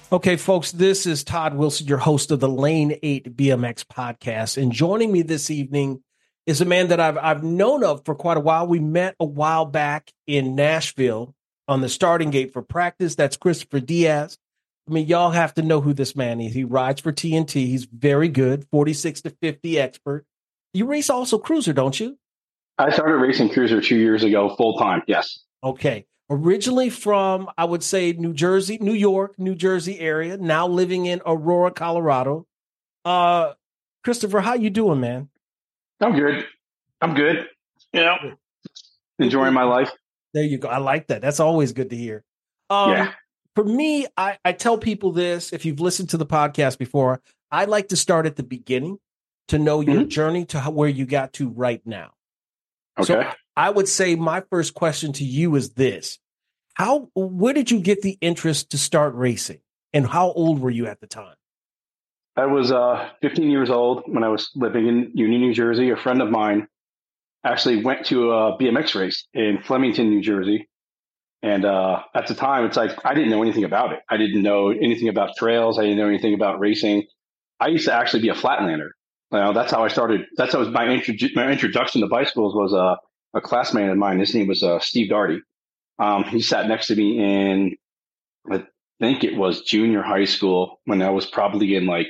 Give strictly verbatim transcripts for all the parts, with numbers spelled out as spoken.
Okay, folks, this is Todd Wilson, your host of the Lane eight B M X podcast. And joining me this evening is a man that I've I've known of for quite a while. We met a while back in Nashville on the starting gate for practice. That's Christopher Diaz. I mean, y'all have to know who this man is. He rides for T N T. He's very good, forty-six to fifty expert. You race also cruiser, don't you? I started racing cruiser two years ago, full time. Yes. Okay. Originally from, I would say, New Jersey, New York, New Jersey area, now living in Aurora, Colorado. Uh, Christopher, how you doing, man? I'm good. I'm good. You know, enjoying my life. There you go. I like that. That's always good to hear. Um, yeah. For me, I, I tell people this, if you've listened to the podcast before, I like to start at the beginning to know your mm-hmm. journey to how, where you got to right now. Okay. So I would say my first question to you is this. How, where did you get the interest to start racing? And how old were you at the time? I was uh, fifteen years old when I was living in Union, New Jersey. A friend of mine actually went to a B M X race in Flemington, New Jersey. And uh, at the time, it's like, I didn't know anything about it. I didn't know anything about trails. I didn't know anything about racing. I used to actually be a flatlander. You know, that's how I started. That's how was my, intro- my introduction to bicycles was uh, a classmate of mine. His name was uh, Steve Darty. Um, he sat next to me in, I think it was junior high school when I was probably in like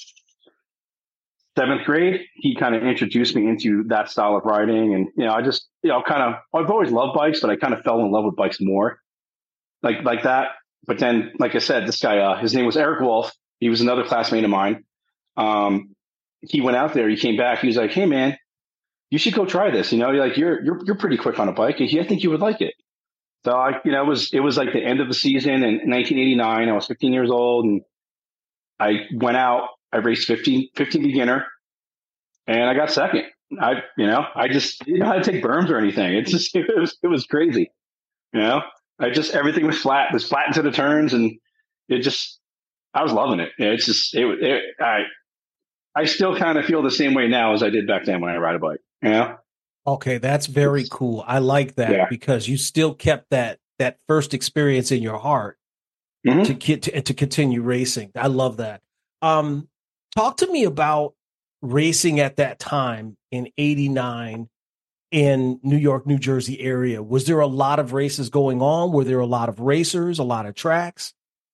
seventh grade. He kind of introduced me into that style of riding. And, you know, I just, you know, kind of, I've always loved bikes, but I kind of fell in love with bikes more like, like that. But then, like I said, this guy, uh, his name was Eric Wolf. He was another classmate of mine. Um, he went out there, he came back. He was like, "Hey man, you should go try this. You know, you're like, you're, you're, you're pretty quick on a bike. I think you would like it." So I, you know, it was, it was like the end of the season in nineteen eighty-nine. I was fifteen years old and I went out, I raced fifteen, fifteen beginner and I got second. I, you know, I just didn't know how to take berms or anything. It's just, it was, it was crazy. You know, I just, everything was flat, it was flat into the turns and it just, I was loving it. It's just, it, it I, I still kind of feel the same way now as I did back then when I ride a bike, you know? Okay, that's very cool. I like that yeah. because you still kept that that first experience in your heart mm-hmm. to get to, to continue racing. I love that. Um, talk to me about racing at that time in eighty-nine in New York, New Jersey area. Was there a lot of races going on? Were there a lot of racers, a lot of tracks?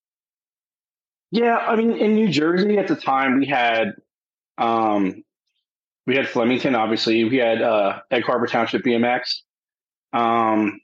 Yeah, I mean, in New Jersey at the time, we had um, we had Flemington, obviously. We had uh, Egg Harbor Township B M X. Um,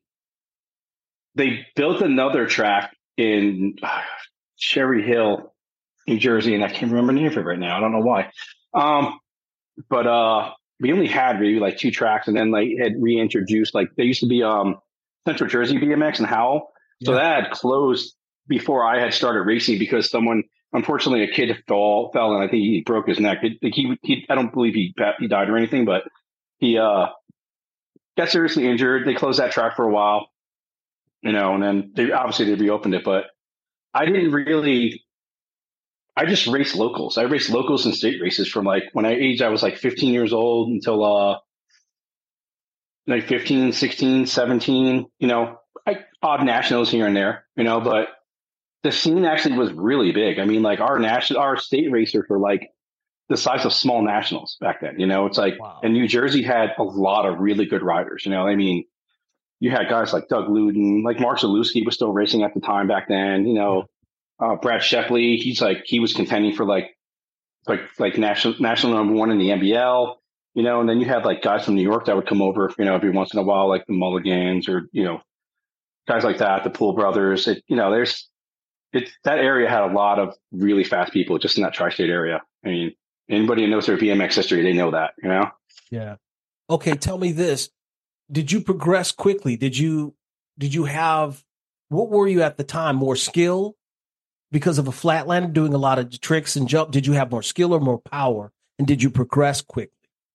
they built another track in uh, Cherry Hill, New Jersey, and I can't remember the name of it right now. I don't know why. Um, but uh, we only had maybe like two tracks, and then like had reintroduced like there used to be um, Central Jersey B M X and Howell, so Yeah. that had closed before I had started racing because someone, unfortunately, a kid fell fell and I think he broke his neck. It, he, he I don't believe he he died or anything, but he uh, got seriously injured. They closed that track for a while, you know, and then they obviously they reopened it, but I didn't really. I just raced locals. I raced locals and state races from like when I aged, I was like fifteen years old until uh, like fifteen, sixteen, seventeen, you know, I, odd nationals here and there, you know, but the scene actually was really big. I mean, like our national, our state racers were like the size of small nationals back then, you know, it's like, Wow. and New Jersey had a lot of really good riders, you know, I mean, you had guys like Doug Luden, like Mark Zalewski was still racing at the time back then, you know, yeah. uh, Brad Shepley, he's like, he was contending for like, like, like national, national number one in the N B L, you know, and then you had like guys from New York that would come over, you know, every once in a while, like the Mulligans or, you know, guys like that, the Poole brothers, it, you know, there's, it, that area had a lot of really fast people just in that tri-state area. I mean, anybody who knows their B M X history, they know that, you know? Yeah. Okay. Tell me this. Did you progress quickly? Did you, did you have, what were you at the time? More skill because of a flatlander doing a lot of tricks and jump? Did you have more skill or more power? And did you progress quickly?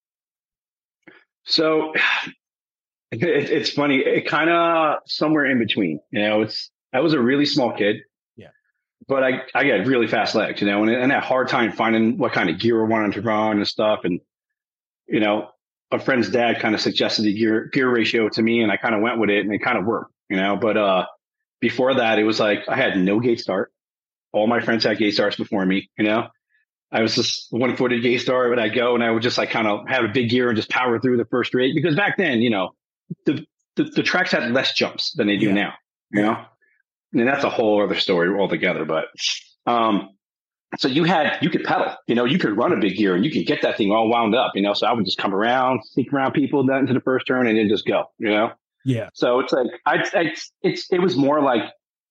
So it, it's funny. It kind of somewhere in between, you know, it's, I was a really small kid. Yeah. But I, I got really fast legs, you know, and, and I had a hard time finding what kind of gear I wanted to run and stuff. And, you know, a friend's dad kind of suggested the gear gear ratio to me and I kind of went with it and it kind of worked, you know, but, uh, before that, it was like, I had no gate start. all my friends had gay stars before me, you know. I was just one footed gay star when I go and I would just like kind of have a big gear and just power through the first rate because back then, you know, the, the, the tracks had less jumps than they do Yeah. now, you know, and that's a whole other story altogether. But, um, so you had, you could pedal, you know, you could run a big gear and you could get that thing all wound up, you know, so I would just come around, sneak around people down into the first turn and then just go, you know? Yeah. So it's like, I, I it's, it was more like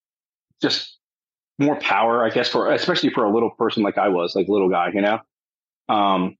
just more power, I guess, for especially for a little person like I was, like little guy, you know. Um,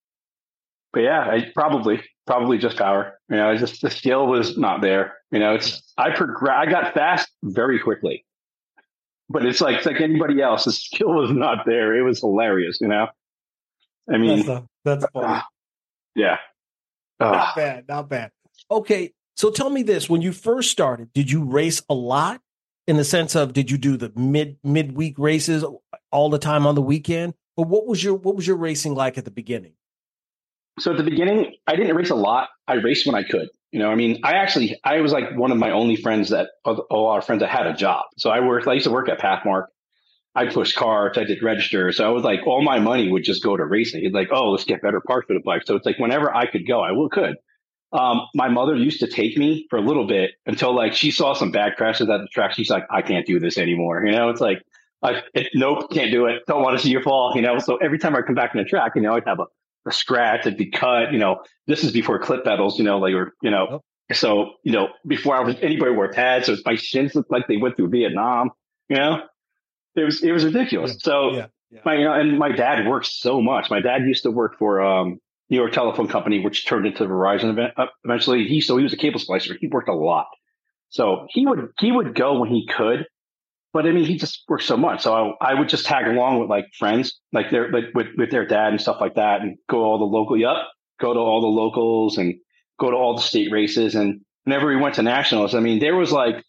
but yeah, I probably probably just power. You know, it's just the skill was not there. You know, it's I progress. I got fast very quickly, but it's like it's like anybody else. The skill was not there. It was hilarious. You know, I mean, that's, a, that's funny. Uh, yeah, not uh, bad, not bad. Okay, so tell me this: when you first started, did you race a lot? In the sense of, did you do the mid midweek races all the time on the weekend, or what was your what was your racing like at the beginning? So at the beginning, I didn't race a lot. I raced when I could. You know, I mean, I actually I was like one of my only friends that a lot of friends that had a job. So I worked. I used to work at Pathmark. I pushed carts. I did register. So I was like, all my money would just go to racing. It's like, oh, let's get better parts for the bike. So it's like whenever I could go, I will could. Um, my mother used to take me for a little bit until like she saw some bad crashes at the track. She's like, I can't do this anymore. You know, it's like, I, it, nope, can't do it. Don't want to see you fall. You know, so every time I come back in the track, you know, I'd have a, a scratch, I'd be cut. You know, this is before clip pedals. You know, like or you know, oh. so you know, before I was anybody wore pads, so my shins looked like they went through Vietnam. You know, it was it was ridiculous. Yeah. So, yeah. Yeah. My, you know, and my dad worked so much. My dad used to work for um. New York Telephone Company, which turned into Verizon event, uh, eventually. He so he was a cable splicer. He worked a lot, so he would he would go when he could, but I mean he just worked so much. So I, I would just tag along with like friends, like their like with with their dad and stuff like that, and go to all the local yep, go to all the locals and go to all the state races. And whenever we went to nationals, I mean there was like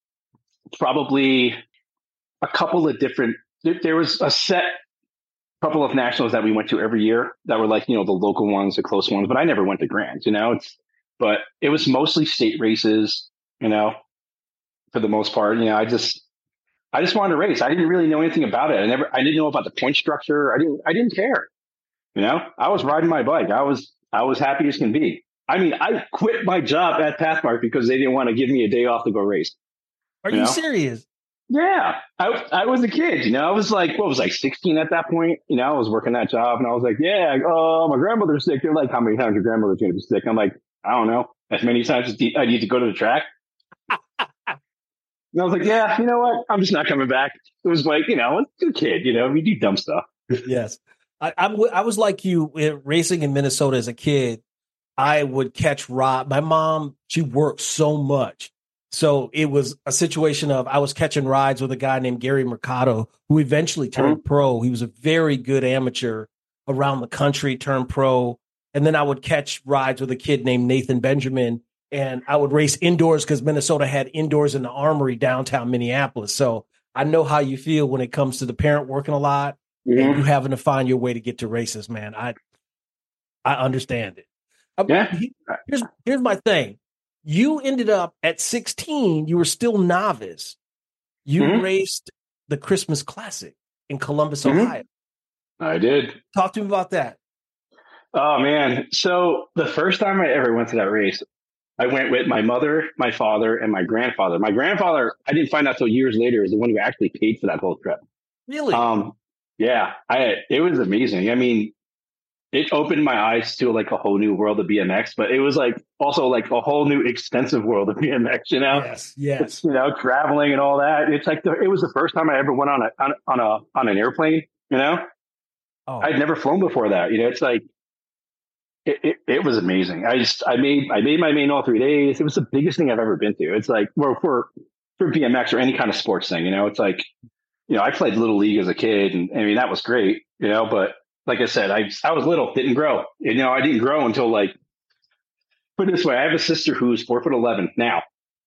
probably a couple of different. There, there was a set. Couple of nationals that we went to every year that were like, you know, the local ones, the close ones, but I never went to grands, you know, it's, but it was mostly state races, you know, for the most part. You know, I just, I just wanted to race. I didn't really know anything about it. I never, I didn't know about the point structure. I didn't, I didn't care. You know, I was riding my bike. I was, I was happy as can be. I mean, I quit my job at Pathmark because they didn't want to give me a day off to go race. Are you, you know? serious? Yeah, I, I was a kid, you know, I was like, what was like sixteen at that point? You know, I was working that job and I was like, yeah, oh, my grandmother's sick. They're like, how many times your grandmother's going to be sick? I'm like, I don't know, as many times as I need to go to the track. And I was like, yeah, you know what? I'm just not coming back. It was like, you know, it's a kid, you know, we do dumb stuff. Yes. I, I, w- I was like you racing in Minnesota as a kid. I would catch Rob. My mom, she worked so much. So it was a situation of I was catching rides with a guy named Gary Mercado, who eventually turned mm-hmm. pro. He was a very good amateur around the country, turned pro. And then I would catch rides with a kid named Nathan Benjamin. And I would race indoors because Minnesota had indoors in the Armory downtown Minneapolis. So I know how you feel when it comes to the parent working a lot mm-hmm. and you having to find your way to get to races, man. I I understand it. Yeah. Here's, here's my thing. You ended up at sixteen, you were still novice. You mm-hmm. raced the Christmas Classic in Columbus, mm-hmm. Ohio. I did. Talk to me about that. Oh, man. So the first time I ever went to that race, I went with my mother, my father, and my grandfather. My grandfather, I didn't find out till years later, is the one who actually paid for that whole trip. Really? Um, yeah, I. It was amazing. I mean, it opened my eyes to like a whole new world of B M X, but it was like also like a whole new extensive world of B M X, you know? Yes, yes. It's, you know, traveling and all that. It's like, the, it was the first time I ever went on a, on, on a, on an airplane, you know? Oh. I'd never flown before that. You know, it's like, it, it, it was amazing. I just, I made, I made my main all three days. It was the biggest thing I've ever been to. It's like, well, for, for B M X or any kind of sports thing, you know, it's like, you know, I played Little League as a kid and I mean, that was great, you know, but like I said, I I was little, didn't grow. You know, I didn't grow until like, put it this way, I have a sister who's four foot eleven now.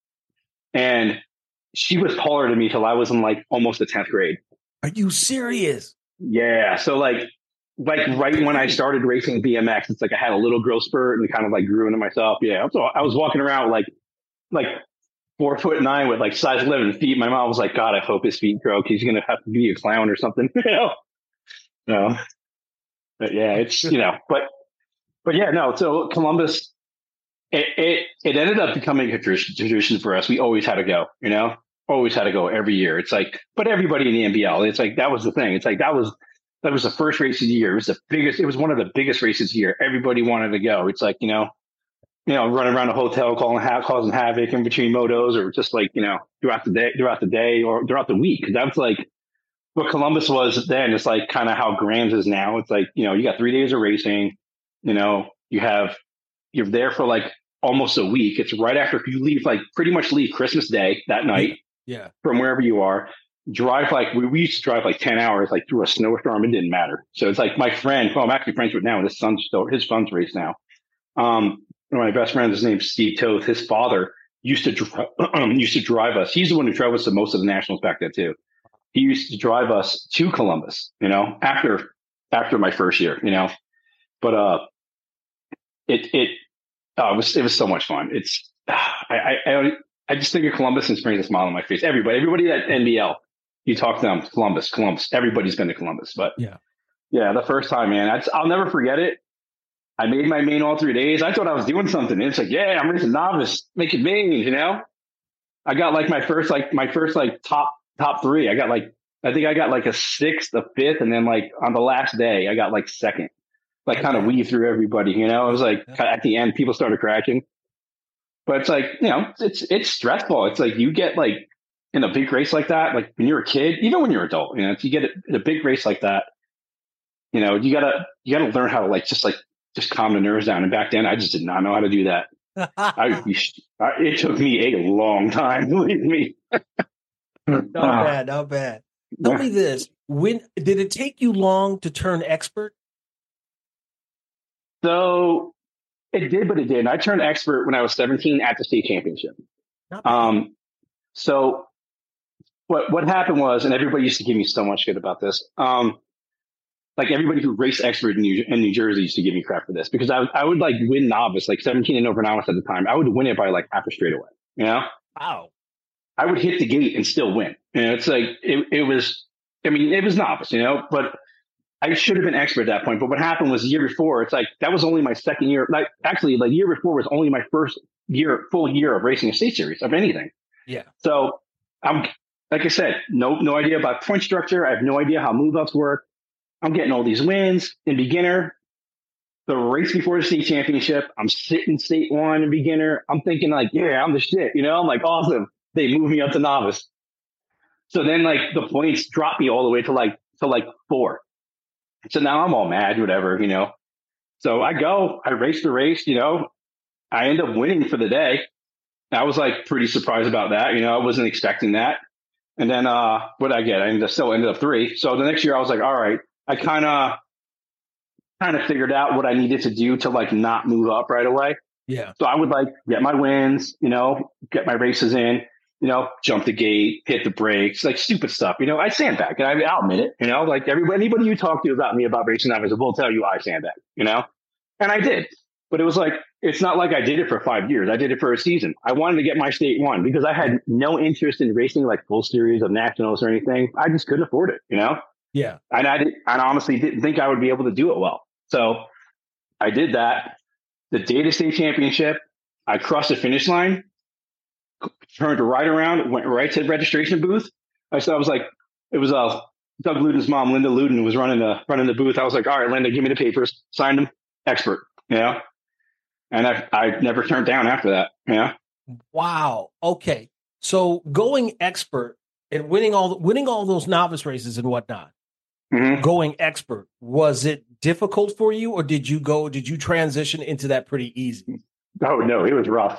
And she was taller than me till I was in like almost the tenth grade. Are you serious? Yeah. So like, like right when I started racing B M X, it's like I had a little growth spurt and kind of like grew into myself. Yeah. So I was walking around like, like four foot nine with like size eleven feet. My mom was like, God, I hope his feet grow. He's going to have to be a clown or something. you know? No, but yeah, it's, you know, but, but yeah, no. So Columbus, it, it, it ended up becoming a tradition for us. We always had to go, you know, always had to go every year. It's like, but everybody in the N B L, it's like, that was the thing. It's like, that was, that was the first race of the year. It was the biggest, it was one of the biggest races of the year. Everybody wanted to go. It's like, you know, you know, running around a hotel, calling ha- causing havoc in between motos, or just like, you know, throughout the day, throughout the day, or throughout the week. Because that's like what Columbus was then. It's like kind of how Grams is now. It's like, you know, you got three days of racing. You know, you have you're there for like almost a week. It's right after you leave, like pretty much leave Christmas Day that night. Yeah. From wherever you are. Drive like we, we used to drive like ten hours, like through a snowstorm. It didn't matter. So it's like my friend, well, I'm actually friends with now, and his son's still his son's race now. Um, one of my best friends, his name's Steve Toth. His father used to dri- used to drive us. He's the one who drove us to most of the nationals back then too. He used to drive us to Columbus, you know, after after my first year, you know. But uh, it it uh, it was it was so much fun. It's I I I just think of Columbus and brings a smile on my face. Everybody, everybody at N B L, you talk to them, Columbus, Columbus. Everybody's been to Columbus, but yeah, yeah, the first time, man, I, I'll never forget it. I made my main all three days. I thought I was doing something. It's like, yeah, I'm racing novice, making mains, you know? I got like my first, like my first, like top, top three. I got like, I think I got like a sixth, a fifth. And then like on the last day, I got like second, like kind of weave through everybody, you know? It was like at the end, people started crashing, but it's like, you know, it's, it's stressful. It's like you get like in a big race like that, like when you're a kid, even when you're an adult, you know, if you get in a big race like that, you know, you gotta, you gotta learn how to like, just like, just calm the nerves down. And back then, I just did not know how to do that. I, I, it took me a long time, believe me. Not bad, not bad. Tell me this: when did it take you long to turn expert? So it did, but it didn't. I turned expert when I was seventeen at the state championship. Um, so what what happened was, and everybody used to give me so much shit about this. Um, Like everybody who raced expert in New, in New Jersey used to give me crap for this because I, I would like win novice, like seventeen and over novice at the time. I would win it by like half a straightaway, you know? Wow. I would hit the gate and still win. You know, it's like, it, it was, I mean, it was novice, you know, but I should have been expert at that point. But what happened was the year before, it's like, that was only my second year. Like actually, like year before was only my first year, full year of racing a state series of anything. Yeah. So I'm, like I said, no, no idea about point structure. I have no idea how move ups work. I'm getting all these wins in beginner. The race before the state championship, I'm sitting state one in beginner. I'm thinking like, yeah, I'm the shit. You know, I'm like, awesome. They move me up to novice. So then like the points drop me all the way to like, to like four. So now I'm all mad, whatever, you know. So I go, I race the race, you know, I end up winning for the day. I was like pretty surprised about that. You know, I wasn't expecting that. And then, uh, what did I get? I ended up, still ended up three. So the next year I was like, all right, I kind of, kind of figured out what I needed to do to like not move up right away. Yeah. So I would like get my wins, you know, get my races in, you know, jump the gate, hit the brakes, like stupid stuff. You know, I sandbag, and I, I'll admit it. You know, like everybody, anybody you talk to about me about racing novice will tell you I sandbag. You know, and I did, but it was like it's not like I did it for five years. I did it for a season. I wanted to get my state one because I had no interest in racing like full series of nationals or anything. I just couldn't afford it. You know. Yeah. And I did, I honestly didn't think I would be able to do it well. So I did that. The day of the state championship, I crossed the finish line, turned right around, went right to the registration booth. I said, I was like, it was uh, Doug Luden's mom, Linda Luden, who was running the running the booth. I was like, all right, Linda, give me the papers, signed them, expert, you know? And I I never turned down after that, you know? Wow. Okay. So going expert and winning all winning all those novice races and whatnot. Mm-hmm. Going expert, was it difficult for you, or did you go? Did you transition into that pretty easy? Oh no, it was rough.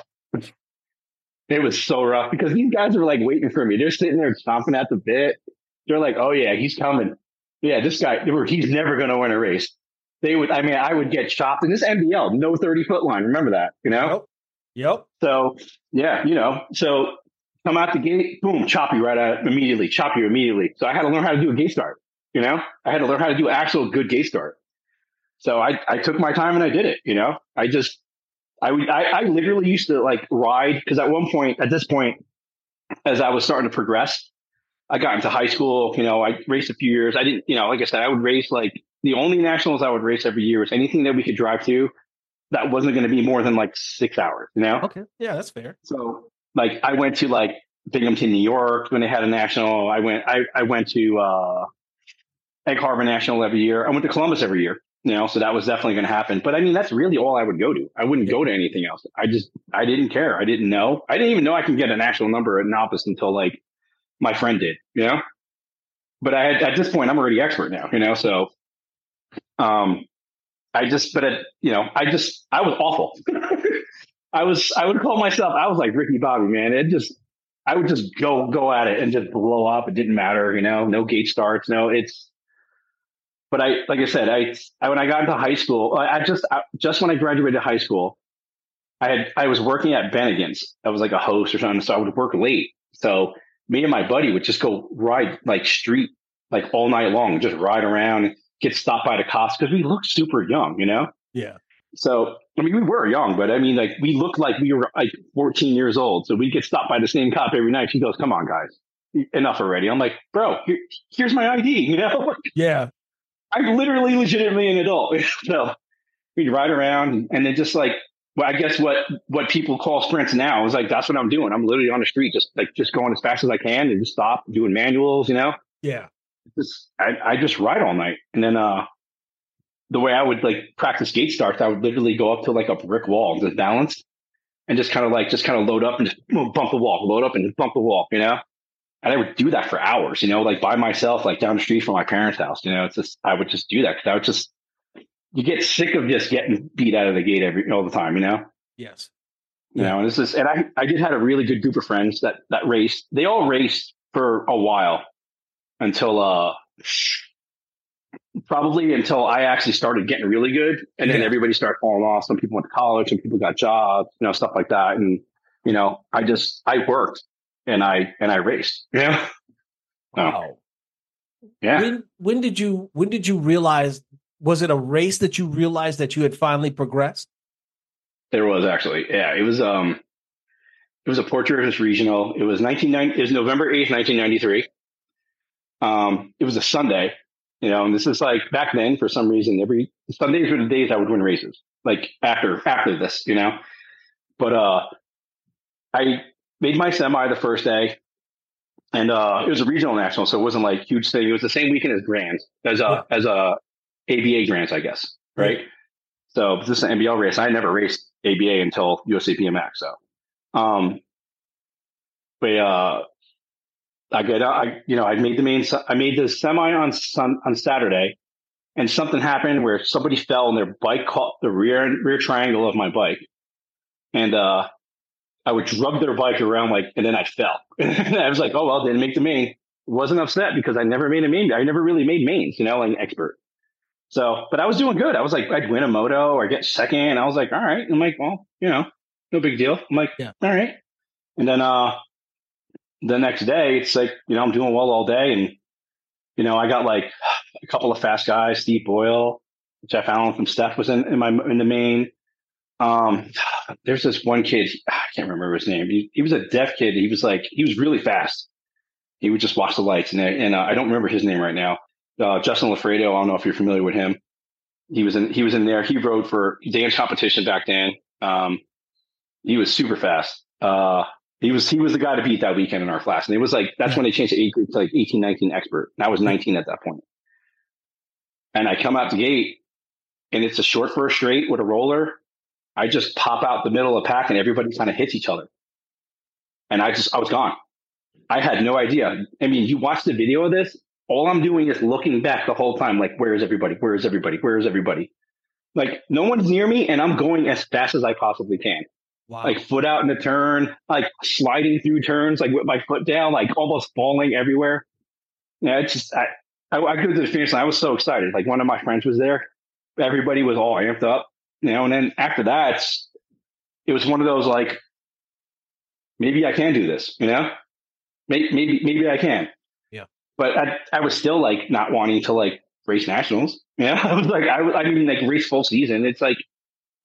It was so rough because these guys were like waiting for me. They're sitting there chomping at the bit. They're like, "Oh yeah, he's coming. Yeah, this guy. He's never going to win a race." They would. I mean, I would get chopped in this N B L, no thirty foot line. Remember that, you know? Yep. Yep. So yeah, you know. So come out the gate, boom, chop you right out immediately. Chop you immediately. So I had to learn how to do a gate start. You know, I had to learn how to do actual good gate start. So I, I took my time and I did it. You know, I just, I would, I, I literally used to like ride because at one point, at this point, as I was starting to progress, I got into high school. You know, I raced a few years. I didn't, you know, like I said, I would race like the only nationals I would race every year was anything that we could drive to that wasn't going to be more than like six hours, you know? Okay. Yeah, that's fair. So like I went to like Binghamton, New York when they had a national. I went, I, I went to uh, Egg Harbor National every year. I went to Columbus every year, you know, so that was definitely going to happen. But I mean, that's really all I would go to. I wouldn't Yeah. go to anything else. I just, I didn't care. I didn't know. I didn't even know I could get a national number at novice until like my friend did, you know? But I had, at this point, I'm already expert now, you know? So, um, I just, but it, you know, I just, I was awful. I was, I would call myself, I was like Ricky Bobby, man. It just, I would just go, go at it and just blow up. It didn't matter, you know, no gate starts. No, it's, but I, like I said, I, I when I got into high school, I just, I, just when I graduated high school, I had, I was working at Bennigan's. I was like a host or something. So I would work late. So me and my buddy would just go ride like street, like all night long, just ride around, get stopped by the cops because we looked super young, you know? Yeah. So, I mean, we were young, but I mean, like, we looked like we were like fourteen years old. So we get stopped by the same cop every night. She goes, come on, guys, enough already. I'm like, bro, here, here's my I D, you know? Yeah. I'm literally legitimately an adult. So we'd ride around and then just like, well, I guess what, what people call sprints now is like, that's what I'm doing. I'm literally on the street, just like, just going as fast as I can and just stop doing manuals, you know? Yeah. Just, I, I just ride all night. And then, uh, the way I would like practice gate starts, I would literally go up to like a brick wall and just balance and just kind of like, just kind of load up and just bump the wall, load up and just bump the wall, you know? And I would do that for hours, you know, like by myself, like down the street from my parents' house, you know, it's just, I would just do that because I would just, you get sick of just getting beat out of the gate every, all the time, you know? Yes. You Yeah. know, and this is, and I, I did have a really good group of friends that, that raced. They all raced for a while until, uh, probably until I actually started getting really good. And then Yeah. everybody started falling off. Some people went to college, some people got jobs, you know, stuff like that. And, you know, I just, I worked and I, and I raced. Yeah. Wow. Yeah. When when did you when did you realize, was it a race that you realized that you had finally progressed? There was actually, yeah, it was, um, it was a Port Jervis regional. It was nineteen ninety, it was November eighth, nineteen ninety-three. Um, it was a Sunday, you know, and this is like back then for some reason, every Sundays were the days I would win races, like after, after this, you know, but, uh, I made my semi the first day and, uh, it was a regional national. So it wasn't like huge thing. It was the same weekend as Grands, as a, Yeah. as a A B A Grands, I guess. Right. Yeah. So this is an N B L race. I never raced A B A until U S A B M X. So, um, but, uh, I get, I, you know, I made the main, I made the semi on sun, on Saturday and something happened where somebody fell and their bike caught the rear, rear triangle of my bike. And, uh, I would drug their bike around like, and then I fell. And I was like, oh, well, didn't make the main. Wasn't upset because I never made a main. I never really made mains, you know, like an expert. So, but I was doing good. I was like, I'd win a moto or get second. I was like, all right. I'm like, well, you know, no big deal. I'm like, Yeah. all right. And then, uh, the next day, it's like, you know, I'm doing well all day. And, you know, I got like a couple of fast guys, Steve Boyle, Jeff Allen from Steph was in, in my, in the main. Um, there's this one kid, I can't remember his name. He, he was a deaf kid. He was like, he was really fast. He would just watch the lights. And, and uh, I don't remember his name right now. Uh, Justin Lafredo. I don't know if you're familiar with him. He was in, he was in there. He rode for dance competition back then. Um, he was super fast. Uh, he was, he was the guy to beat that weekend in our class. And it was like, that's Yeah. when they changed the age group to like eighteen, nineteen expert. And I was nineteen at that point. And I come out the gate and it's a short first straight with a roller. I just pop out the middle of the pack and everybody kind of hits each other. And I just, I was gone. I had no idea. I mean, you watch the video of this, all I'm doing is looking back the whole time. Like, where is everybody? Where is everybody? Where is everybody? Like, no one's near me and I'm going as fast as I possibly can. Wow. Like foot out in the turn, like sliding through turns, like with my foot down, like almost falling everywhere. Yeah. It's just, I, I, I go to the finish line. I was so excited. Like one of my friends was there. Everybody was all amped up, you know, and then after that, it's, it was one of those like, maybe I can do this, you know, maybe, maybe, maybe I can. Yeah. But I, I was still like not wanting to like race nationals. Yeah. I was like, I, I mean, like race full season. It's like,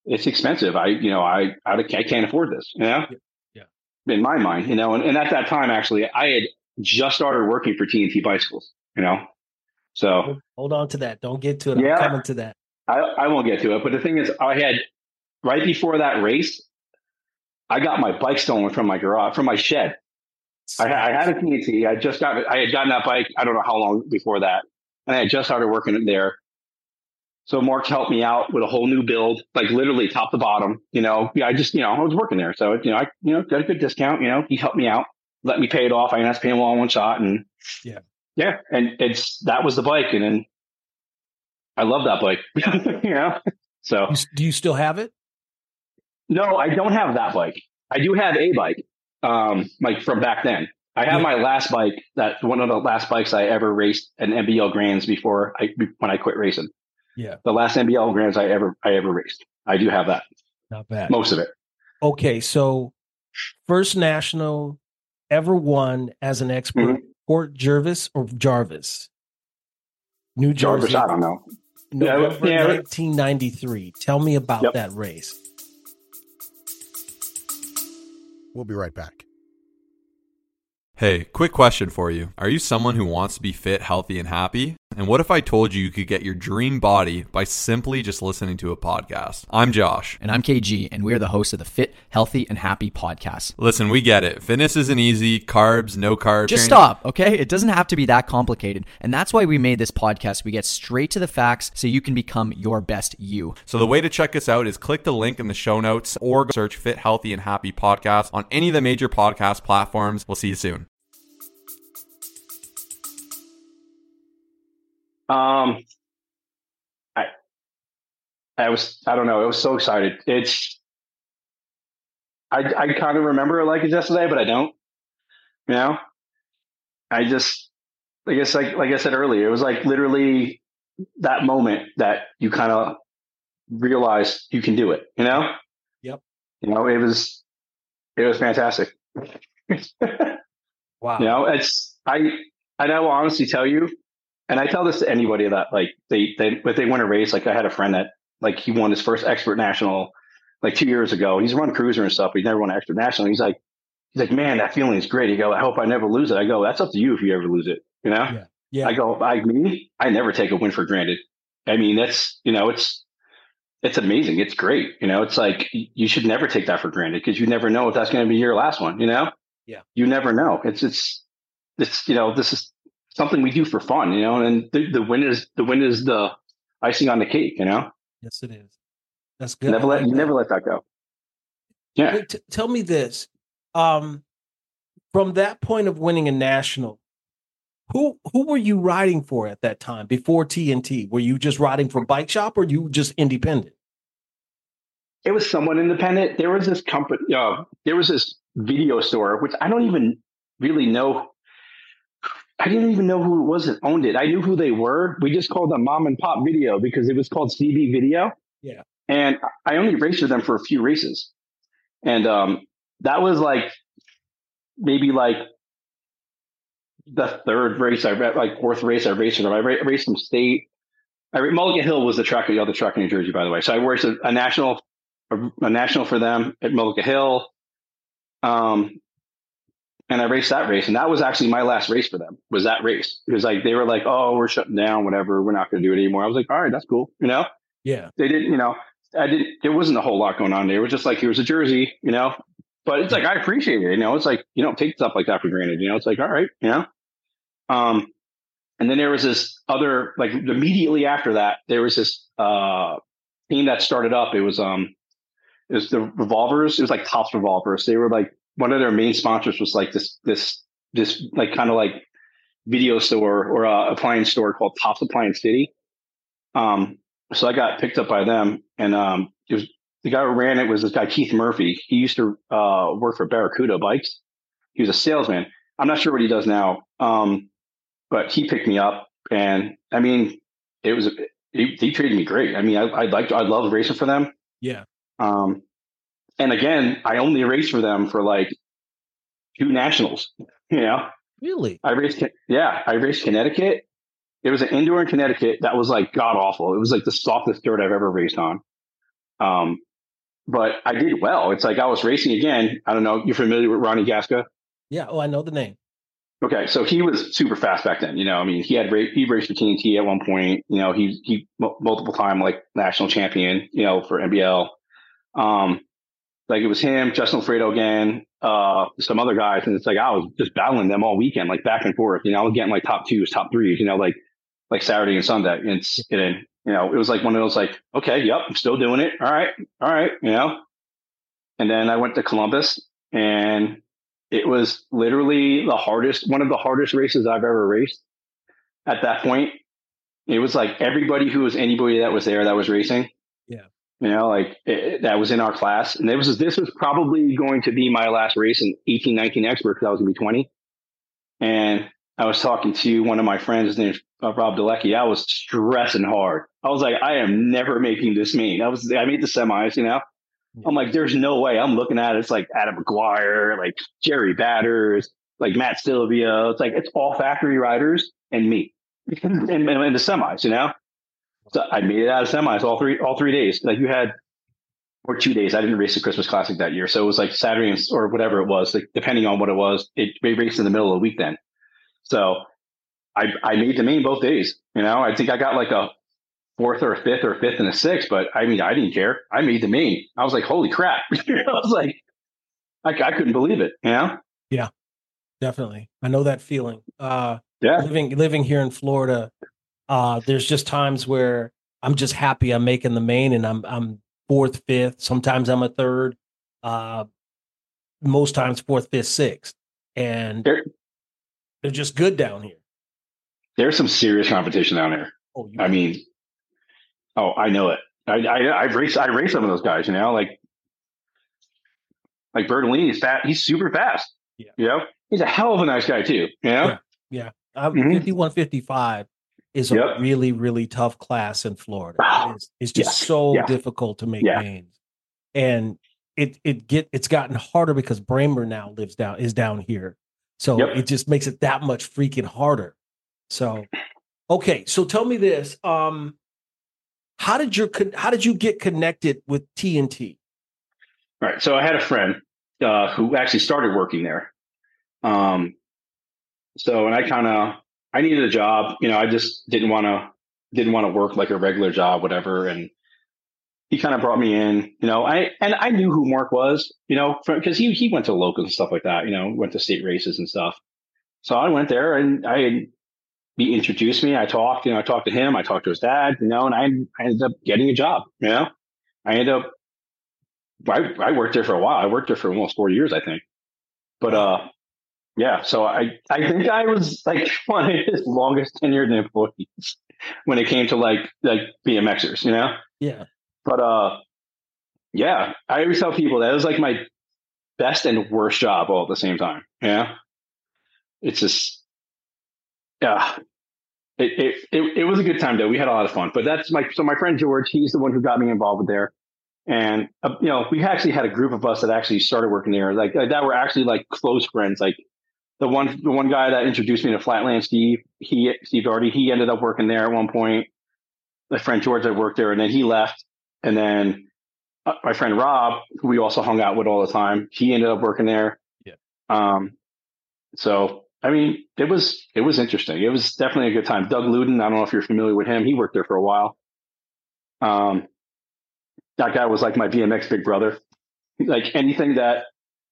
it's expensive. I, you know, I, I, I can't afford this, you know, Yeah. Yeah. in my mind, you know, and, and at that time, actually, I had just started working for T and T Bicycles, you know, so Hold, hold on to that. Don't get to it. I'm yeah, coming to that. I, I won't get to it. But the thing is, I had right before that race, I got my bike stolen from my garage, from my shed. I, I had a T and T. I just got, I had gotten that bike. I don't know how long before that, and I had just started working there. So Mark helped me out with a whole new build, like literally top to bottom. You know, yeah, I just, you know, I was working there, so you know, I, you know, got a good discount. You know, he helped me out, let me pay it off. I didn't have to pay him all in one shot, and Yeah. yeah, and it's that was the bike, and then I love that bike. You know, so You, do you still have it? no, I don't have that bike. I do have a bike, um, like from back then. I have Yeah. my last bike, that one of the last bikes I ever raced an N B L Grands before I when I quit racing. Yeah. The last N B L Grands I ever I ever raced. I do have that. Not bad. Most of it. Okay, so first national ever won as an expert, Mhm. Port Jervis or Jarvis? New Jersey. Jarvis, I don't know. November Yeah, yeah. nineteen ninety-three. Tell me about Yep. that race. We'll be right back. Hey, quick question for you. Are you someone who wants to be fit, healthy, and happy? And what if I told you you could get your dream body by simply just listening to a podcast? I'm Josh. And I'm K G, and we're the hosts of the Fit, Healthy, and Happy podcast. Listen, we get it. Fitness isn't easy. Carbs, no carbs. Just stop, okay? It doesn't have to be that complicated. And that's why we made this podcast. We get straight to the facts so you can become your best you. So the way to check us out is click the link in the show notes or search Fit, Healthy, and Happy podcast on any of the major podcast platforms. We'll see you soon. Um, I, I was, I don't know. I was so excited. It's, I, I kind of remember it like it's yesterday, but I don't, you know, I just, I guess, like, like I said earlier, it was like literally that moment that you kind of realize you can do it, you know? Yep. You know, it was, it was fantastic. Wow. You know, it's, I, and I will honestly tell you, and I tell this to anybody that like they, they, if they win a race, like I had a friend that like he won his first expert national like two years ago. He's run cruiser and stuff, but he never won an expert national. He's like, he's like, man, that feeling is great. He go, I hope I never lose it. I go, that's up to you if you ever lose it. You know? Yeah. Yeah. I go, I me, I never take a win for granted. I mean, that's, you know, it's, it's amazing. It's great. You know, it's like, you should never take that for granted because you never know if that's going to be your last one, you know? Yeah. You never know. It's, it's, it's, you know, this is something we do for fun, you know, and the, the win is, the win is the icing on the cake, you know? Yes, it is. That's good. Never I let, like you that. never let that go. Yeah. Wait, t- tell me this. Um, from that point of winning a national, who who were you riding for at that time before T N T? Were you just riding for Bike Shop or you just independent? It was somewhat independent. There was this company, uh, there was this video store, which I don't even really know. I didn't even know who it was that owned it. I knew who they were. We just called them Mom and Pop Video because it was called C B Video. Yeah. And I only raced with them for a few races. And um, that was like maybe like the third race I ran, like fourth race I raced with them. I ra- raced some state. I ra- Mulligan Hill was the track, the other track in New Jersey, by the way. So I raced a, a national, a, a national for them at Mulligan Hill. Um, and I raced that race, and that was actually my last race for them. Was that race because like they were like, "Oh, we're shutting down, whatever. We're not going to do it anymore." I was like, "All right, that's cool," you know. Yeah. They didn't, you know. I didn't. There wasn't a whole lot going on there. It was just like here's a jersey, you know. But it's like I appreciate it, you know. It's like you don't take stuff like that for granted, you know. It's like all right, you know. Um, and then there was this other like immediately after that, there was this uh team that started up. It was um, it was the Revolvers. It was like Topps Revolvers. They were like one of their main sponsors was like this this this like kind of like video store or uh, appliance store called Topps Appliance City. Um, so I got picked up by them, and um, it was the guy who ran it was this guy Keith Murphy. He used to uh, work for Barracuda Bikes. He was a salesman. I'm not sure what he does now, um, but he picked me up, and I mean, it was he, he treated me great. I mean, I I liked I loved racing for them. Yeah. Um, and again, I only raced for them for like two nationals. You know, Really? I raced. Yeah, I raced Connecticut. It was an indoor in Connecticut that was like god awful. It was like the softest dirt I've ever raced on. Um, but I did well. It's like I was racing again. I don't know. You're familiar with Ronnie Gasca? Yeah. Oh, I know the name. Okay, so he was super fast back then. You know, I mean, he had he raced for T N T at one point. You know, he he multiple time like national champion. You know, for N B L. Um, like it was him, Justin Alfredo again, uh, some other guys, and it's like I was just battling them all weekend, like back and forth. You know, I was getting like top twos, top threes. You know, like like Saturday and Sunday. And it's and you know, it was like one of those like, okay, yep, I'm still doing it. All right, all right, you know. And then I went to Columbus, and it was literally the hardest, one of the hardest races I've ever raced. At that point, it was like everybody who was anybody that was there that was racing. Yeah. You know, like it, that was in our class. And it was, this was probably going to be my last race in eighteen, nineteen expert because I was going to be twenty. And I was talking to one of my friends, his name is uh, Rob Delecki. I was stressing hard. I was like, I am never making this main. I was, I made the semis, you know. I'm like, there's no way. I'm looking at it. It's like Adam McGuire, like Jerry Batters, like Matt Silvio. It's like, it's all factory riders and me in, in, in the semis, you know? So I made it out of semis all three, all three days. Like you had, or two days. I didn't race the Christmas Classic that year. So it was like Saturday or whatever it was, like depending on what it was, it they raced in the middle of the week then. So I, I made the main both days, you know? I think I got like a fourth or a fifth or a fifth and a sixth, but I mean, I didn't care. I made the main. I was like, holy crap. I was like, I, I couldn't believe it. You know? Yeah, definitely. I know that feeling. Uh, yeah. Living, living here in Florida, uh, there's just times where I'm just happy I'm making the main and I'm, I'm fourth, fifth. Sometimes I'm a third, uh, most times fourth, fifth, sixth. And there, they're just good down here. There's some serious competition down there. Oh, you I mean, Oh, I know it. I, I I've raced I raced some of those guys, you know, like like Bertolini's fat. He's super fast. Yeah. You know, he's a hell of a nice guy too. You know? Yeah. Yeah. Uh, Mhm. fifty-one fifty-five is a Yep. really, really tough class in Florida. Oh, It is, it's just yes. so Yeah. difficult to make Yeah. mains. And it it get it's gotten harder because Bramer now lives down is down here. So Yep. it just makes it that much freaking harder. So okay, so tell me this. Um how did your how did you get connected with T N T? All right. So I had a friend uh, who actually started working there. Um, so, and I kind of, I needed a job, you know, I just didn't want to, didn't want to work like a regular job, whatever. And he kind of brought me in, you know, I, and I knew who Mark was, you know, because he, he went to locals and stuff like that, you know, went to state races and stuff. So I went there and I, he introduced me. I talked, you know, I talked to him, I talked to his dad, you know, and I, I ended up getting a job, you know, I ended up, I, I worked there for a while. I worked there for almost four years, I think. But, uh, yeah, so I, I think I was like one of his longest tenured employees when it came to like, like BMXers, you know? Yeah. But, uh, yeah, I always tell people that it was like my best and worst job all at the same time. Yeah. It's just, yeah, it, it, it, it was a good time though. We had a lot of fun, but that's my, so my friend George, he's the one who got me involved with there. And, uh, you know, we actually had a group of us that actually started working there, like that were actually like close friends. Like the one, the one guy that introduced me to Flatland, Steve, he, Steve Doherty, he ended up working there at one point. My friend George had worked there and then he left. And then uh, my friend Rob, who we also hung out with all the time, he ended up working there. Yeah. Um, so, I mean, it was, it was interesting. It was definitely a good time. Doug Luden, I don't know if you're familiar with him. He worked there for a while. Um, That guy was like my B M X big brother. Like anything that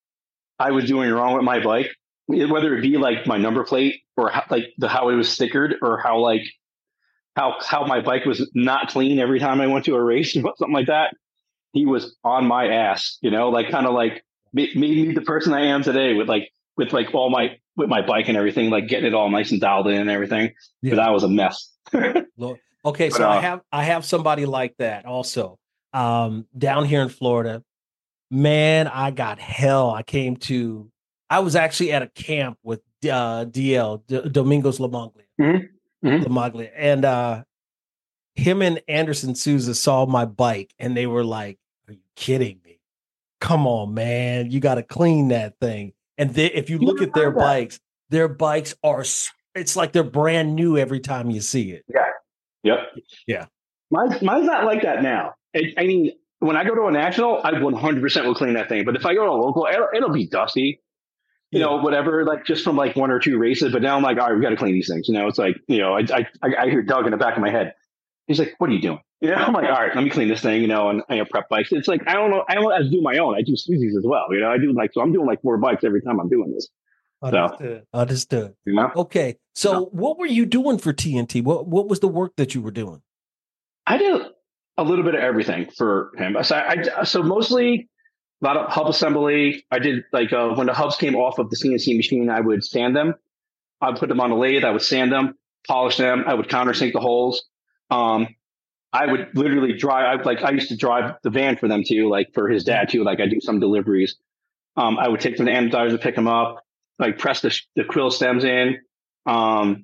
I was doing wrong with my bike, whether it be like my number plate or how, like the how it was stickered or how like how how my bike was not clean every time I went to a race or something like that, he was on my ass. You know, like kind of like made me the person I am today with like with like all my with my bike and everything, like getting it all nice and dialed in and everything. Yeah. But I was a mess. Lord. Okay, But, so uh, I have I have somebody like that also. Um, down here in Florida, man, I got hell. I came to, I was actually at a camp with uh, D L, D- Domingos Lamaglia, Mm-hmm. Mm-hmm. Lamaglia, and uh, him and Anderson Souza saw my bike, and they were like, "Are you kidding me? Come on, man, you got to clean that thing." And they, if you look at their bikes, their bikes are, it's like they're brand new every time you see it. Yeah. Yep. Yeah. Mine's, mine's not like that now. I, I mean, when I go to a national, I one hundred percent will clean that thing. But if I go to a local, it'll, it'll be dusty, you yeah. know, whatever, like just from like one or two races. But now I'm like, all right, we got to clean these things. You know, it's like, you know, I, I, I hear Doug in the back of my head. He's like, what are you doing? You know, I'm like, all right, let me clean this thing, you know, and I you know, prep bikes. It's like, I don't know. I don't have to do my own. I do Susie's as well. You know, I do like, so I'm doing like four bikes every time I'm doing this. Understood. So, Understood. You know? Okay. So yeah. what were you doing for T N T? What What was the work that you were doing? I did a little bit of everything for him. So, I, so mostly a lot of hub assembly. I did like uh, when the hubs came off of the C N C machine, I would sand them. I'd put them on the lathe. I would sand them, polish them. I would countersink the holes. Um, I would literally drive. I, like I used to drive the van for them too, like for his dad too. Like I do some deliveries. Um, I would take them to anodizer, pick them up, like press the, the quill stems in, um,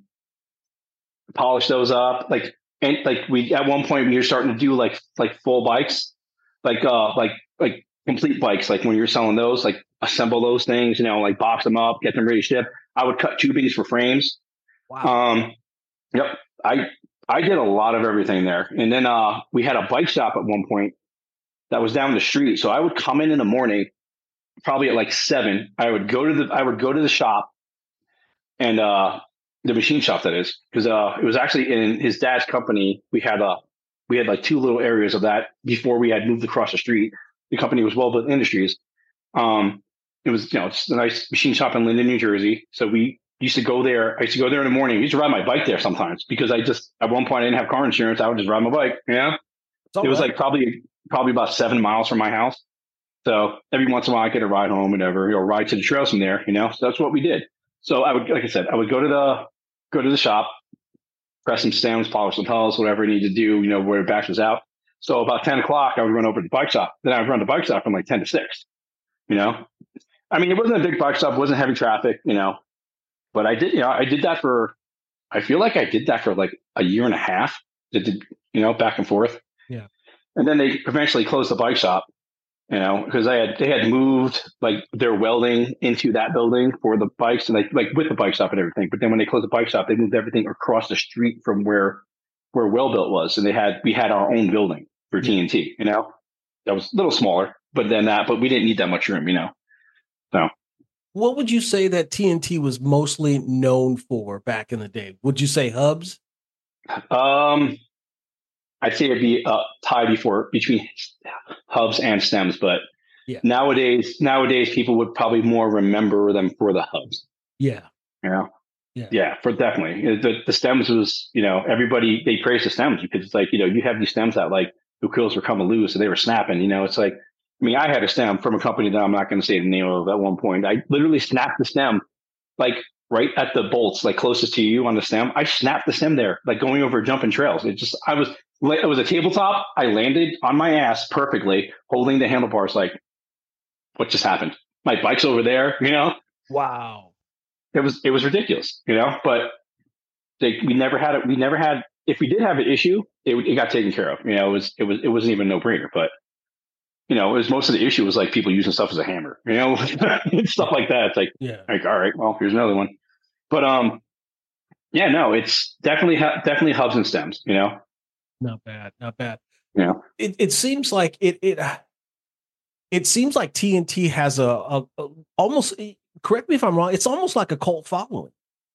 polish those up. Like and like we at one point we were starting to do like like full bikes, like uh like like complete bikes. Like when you're selling those, like assemble those things, you know, like box them up, get them ready to ship. I would cut tubings for frames. Wow. Um, yep. I. I did a lot of everything there. And then uh, we had a bike shop at one point that was down the street. So I would come in in the morning, probably at like seven. I would go to the I would go to the shop and uh, the machine shop, that is, because uh, it was actually in his dad's company. We had uh, we had like two little areas of that before we had moved across the street. The company was Wellbuilt Industries. Um, it was, you know, it's a nice machine shop in Linden, New Jersey. So we used to go there. I used to go there in the morning. I used to ride my bike there sometimes because I just, at one point I didn't have car insurance. I would just ride my bike. You know, it was right. like probably, probably about seven miles from my house. So every once in a while I get a ride home, whatever, you know, ride to the trails from there, you know, so that's what we did. So I would, like I said, I would go to the, go to the shop, press some stems, polish some hulls, whatever I need to do, you know, where the batch was out. So about ten o'clock, I would run over to the bike shop. Then I would run the bike shop from like ten to six, you know, I mean, it wasn't a big bike shop. It wasn't heavy traffic, you know. But I did, you know, I did that for, I feel like I did that for like a year and a half. Did, did you know, back and forth. Yeah. And then they eventually closed the bike shop, you know, because they had, they had moved like their welding into that building for the bikes and like, like with the bike shop and everything. But then when they closed the bike shop, they moved everything across the street from where, where Wellbuilt was. And they had, we had our own building for yeah. T N T, you know, that was a little smaller, but then that, but we didn't need that much room, you know, so. What would you say that T N T was mostly known for back in the day? Would you say hubs? Um, I'd say it'd be a tie before between hubs and stems, but yeah. nowadays, nowadays people would probably more remember them for the hubs. Yeah, you know? yeah, yeah, for definitely the the stems was, you know, everybody they praised the stems because it's like, you know, you have these stems that like the quills were coming loose and they were snapping. You know, it's like. I mean, I had a stem from a company that I'm not going to say the name of at one point. I literally snapped the stem, like right at the bolts, like closest to you on the stem. I snapped the stem there, like going over jumping trails. It just, I was, it was a tabletop. I landed on my ass perfectly, holding the handlebars. Like, what just happened? My bike's over there, you know? Wow. It was, it was ridiculous, you know, but they, we never had it. We never had, if we did have an issue, it, it got taken care of. You know, it was, it was, it wasn't even no brainer, but you know, it was most of the issue was like people using stuff as a hammer, you know, stuff like that. It's like, yeah, like, all right, well, here's another one. But, um, yeah, no, it's definitely, definitely hubs and stems, you know? Not bad. Not bad. Yeah. It, it seems like it, it, it seems like T N T has a, a, a almost, correct me if I'm wrong, it's almost like a cult following.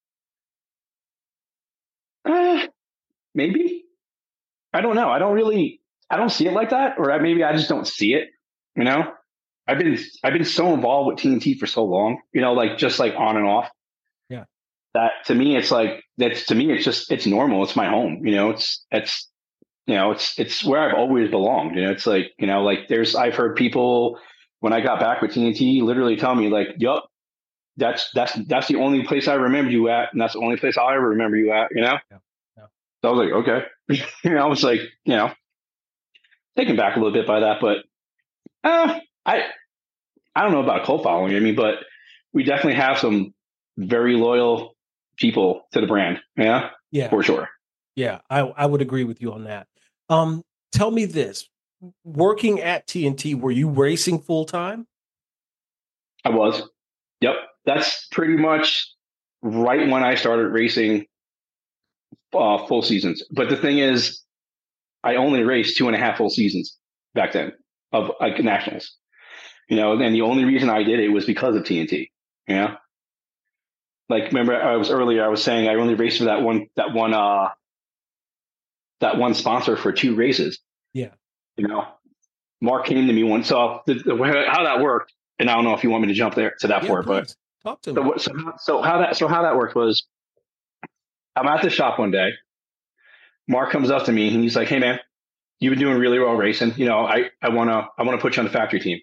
Uh, maybe. I don't know. I don't really, I don't see it like that, or maybe I just don't see it. You know, I've been I've been so involved with T N T for so long. You know, like just like on and off. Yeah. That to me, it's like that's to me, it's just it's normal. It's my home. You know, it's it's you know, it's it's where I've always belonged. You know, it's like you know, like there's I've heard people when I got back with T N T literally tell me like, "Yup, that's that's that's the only place I remember you at, and that's the only place I'll ever remember you at." You know. Yeah. Yeah. So I was like, okay. you know, I was like, you know. Taken back a little bit by that, but uh, I I don't know about cult following. I mean, but we definitely have some very loyal people to the brand. Yeah, yeah, for sure. Yeah, I I would agree with you on that. Um, tell me this: working at T N T, were you racing full time? I was. Yep, that's pretty much right when I started racing uh, full seasons. But the thing is, I only raced two and a half full seasons back then. of like nationals, you know, and the only reason I did it was because of T N T, you know, like, remember I was earlier, I was saying I only raced for that one, that one, uh, that one sponsor for two races. Yeah. You know, Mark came to me once. So the, the, how that worked, and I don't know if you want me to jump there to that Yeah, part, please. but Talk to so, me. so, so how that, so how that worked was I'm at the shop one day. Mark comes up to me and he's like, "Hey man, you've been doing really well racing. You know, I, I want to, I want to put you on the factory team."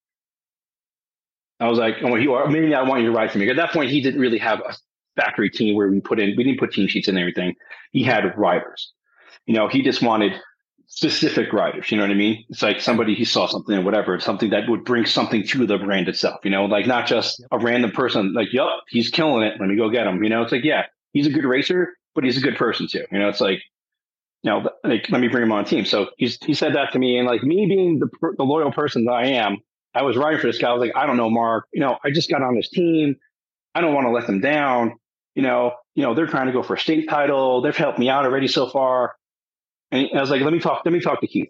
I was like, "Oh, you are, maybe I want you to ride for me." At that point, he didn't really have a factory team where we put in, we didn't put team sheets and everything. He had riders. You know, he just wanted specific riders. You know what I mean? It's like somebody, he saw something or whatever, something that would bring something to the brand itself, you know, like not just a random person like, "Yup, he's killing it. Let me go get him." You know, it's like, yeah, he's a good racer, but he's a good person too. You know, it's like, you know, like, let me bring him on a team. So he's, he said that to me, and like me being the, the loyal person that I am, I was riding for this guy. I was like, "I don't know, Mark, you know, I just got on this team. I don't want to let them down. You know, you know, they're trying to go for a state title. They've helped me out already so far." And I was like, let me talk, let me talk to Keith.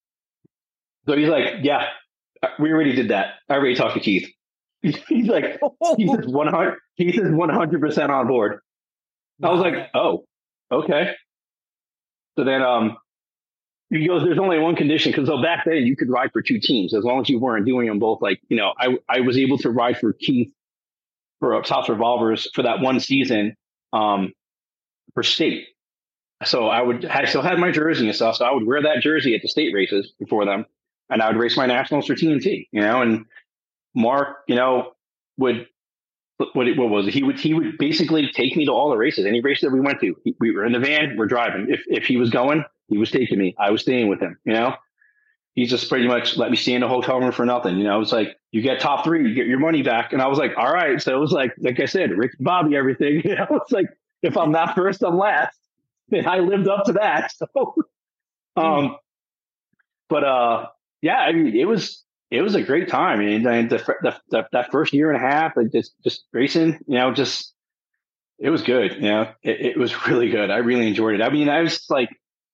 So he's like, "Yeah, we already did that. I already talked to Keith." He's like, Keith is one hundred, Keith is one hundred percent on board. I was like, "Oh, okay." So then, um, he goes, "There's only one condition." Cause so back then you could ride for two teams as long as you weren't doing them both. Like, you know, I, I was able to ride for Keith for South Revolvers for that one season, um, for state. So I would, I still had my jersey and stuff. So I would wear that jersey at the state races before them, and I would race my nationals for T N T, you know, and Mark, you know, would, what, what was it? He would, he would basically take me to all the races, any race that we went to. He, we were in the van, we're driving. If, if he was going, he was taking me. I was staying with him, you know, he just pretty much let me stay in the hotel room for nothing. You know, it's like, you get top three, you get your money back. And I was like, all right. So it was like, like I said, Rick, Bobby, everything, you know, it's like, if I'm not first, I'm last. And I lived up to that. So, um, but, uh, yeah, I mean, it was, it was a great time. I mean, the, the, the, that first year and a half, like just, just racing, you know, just, it was good. You know, it, it was really good. I really enjoyed it. I mean, I was like,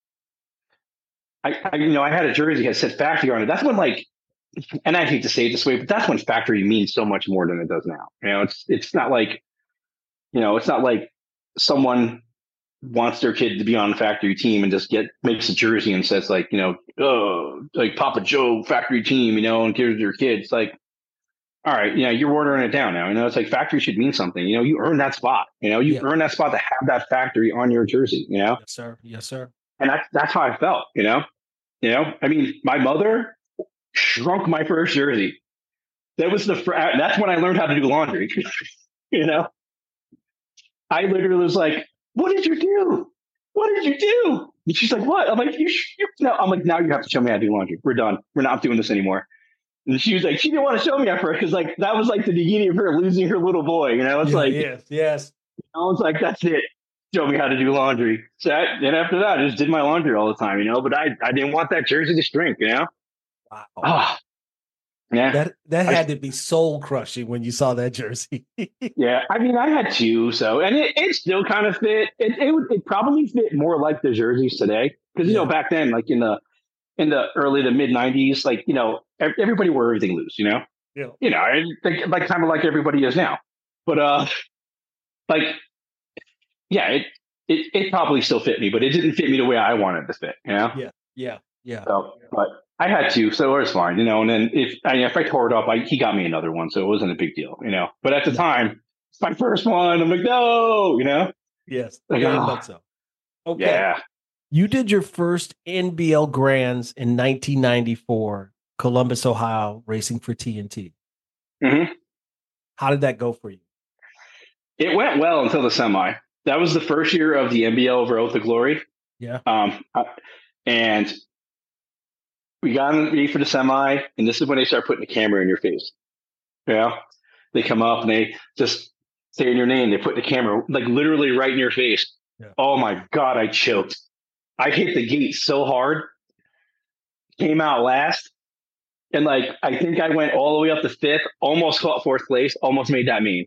I, I, you know, I had a jersey that said factory on it. That's when, like, and I hate to say it this way, but that's when factory means so much more than it does now. You know, it's, it's not like, you know, it's not like someone wants their kid to be on the factory team and just get, makes a jersey and says like, you know, "Oh, like Papa Joe factory team," you know, and gives their kids like, all right, you know, you're ordering it down now. You know, it's like factory should mean something. You know, you earn that spot. You know, you Yeah. earn that spot to have that factory on your jersey, you know? Yes, sir. Yes, sir. And that's, that's how I felt, you know? You know, I mean, my mother shrunk my first jersey. That was the, fr- that's when I learned how to do laundry. You know, I literally was like, "What did you do? What did you do?" And she's like, "What?" I'm like, you, sh- you no, I'm like, "Now you have to show me how to do laundry. We're done. We're not doing this anymore." And she was like, she didn't want to show me at first because like that was like the beginning of her losing her little boy. You know, it's Yeah, like, yes, yes. I was like, "That's it. Show me how to do laundry." So I, then after that, I just did my laundry all the time, you know, but I, I didn't want that jersey to shrink, you know? Wow. Oh, yeah. That that I- had to be soul crushing when you saw that jersey. Yeah, I mean, I had two, so and it, it still kind of fit. It it would it probably fit more like the jerseys today because you Yeah. know back then, like in the in the early to mid nineties, like you know ev- everybody wore everything loose, you know, Yeah. you know, and like, like kind of like everybody is now. But uh, like yeah, it it it probably still fit me, but it didn't fit me the way I wanted to fit, you know. Yeah. Yeah. Yeah. So, but I had two, so it was fine, you know. And then if I, if I tore it up, I, he got me another one, so it wasn't a big deal, you know. But at the Yeah. time, it's my first one. I'm like, no, you know. Yes. Like, Very oh, much so. Okay. yeah. You did your first N B L Grands in nineteen ninety-four, Columbus, Ohio, racing for T N T. hmm How did that go for you? It went well until the semi. That was the first year of the N B L over Oath of Glory. Yeah. Um, I- and we got ready for the semi, and this is when they start putting the camera in your face. You know, they come up and they just say your name. They put the camera like literally right in your face. Yeah. Oh my God, I choked. I hit the gate so hard, came out last. And like, I think I went all the way up to fifth, almost caught fourth place, almost made that mean.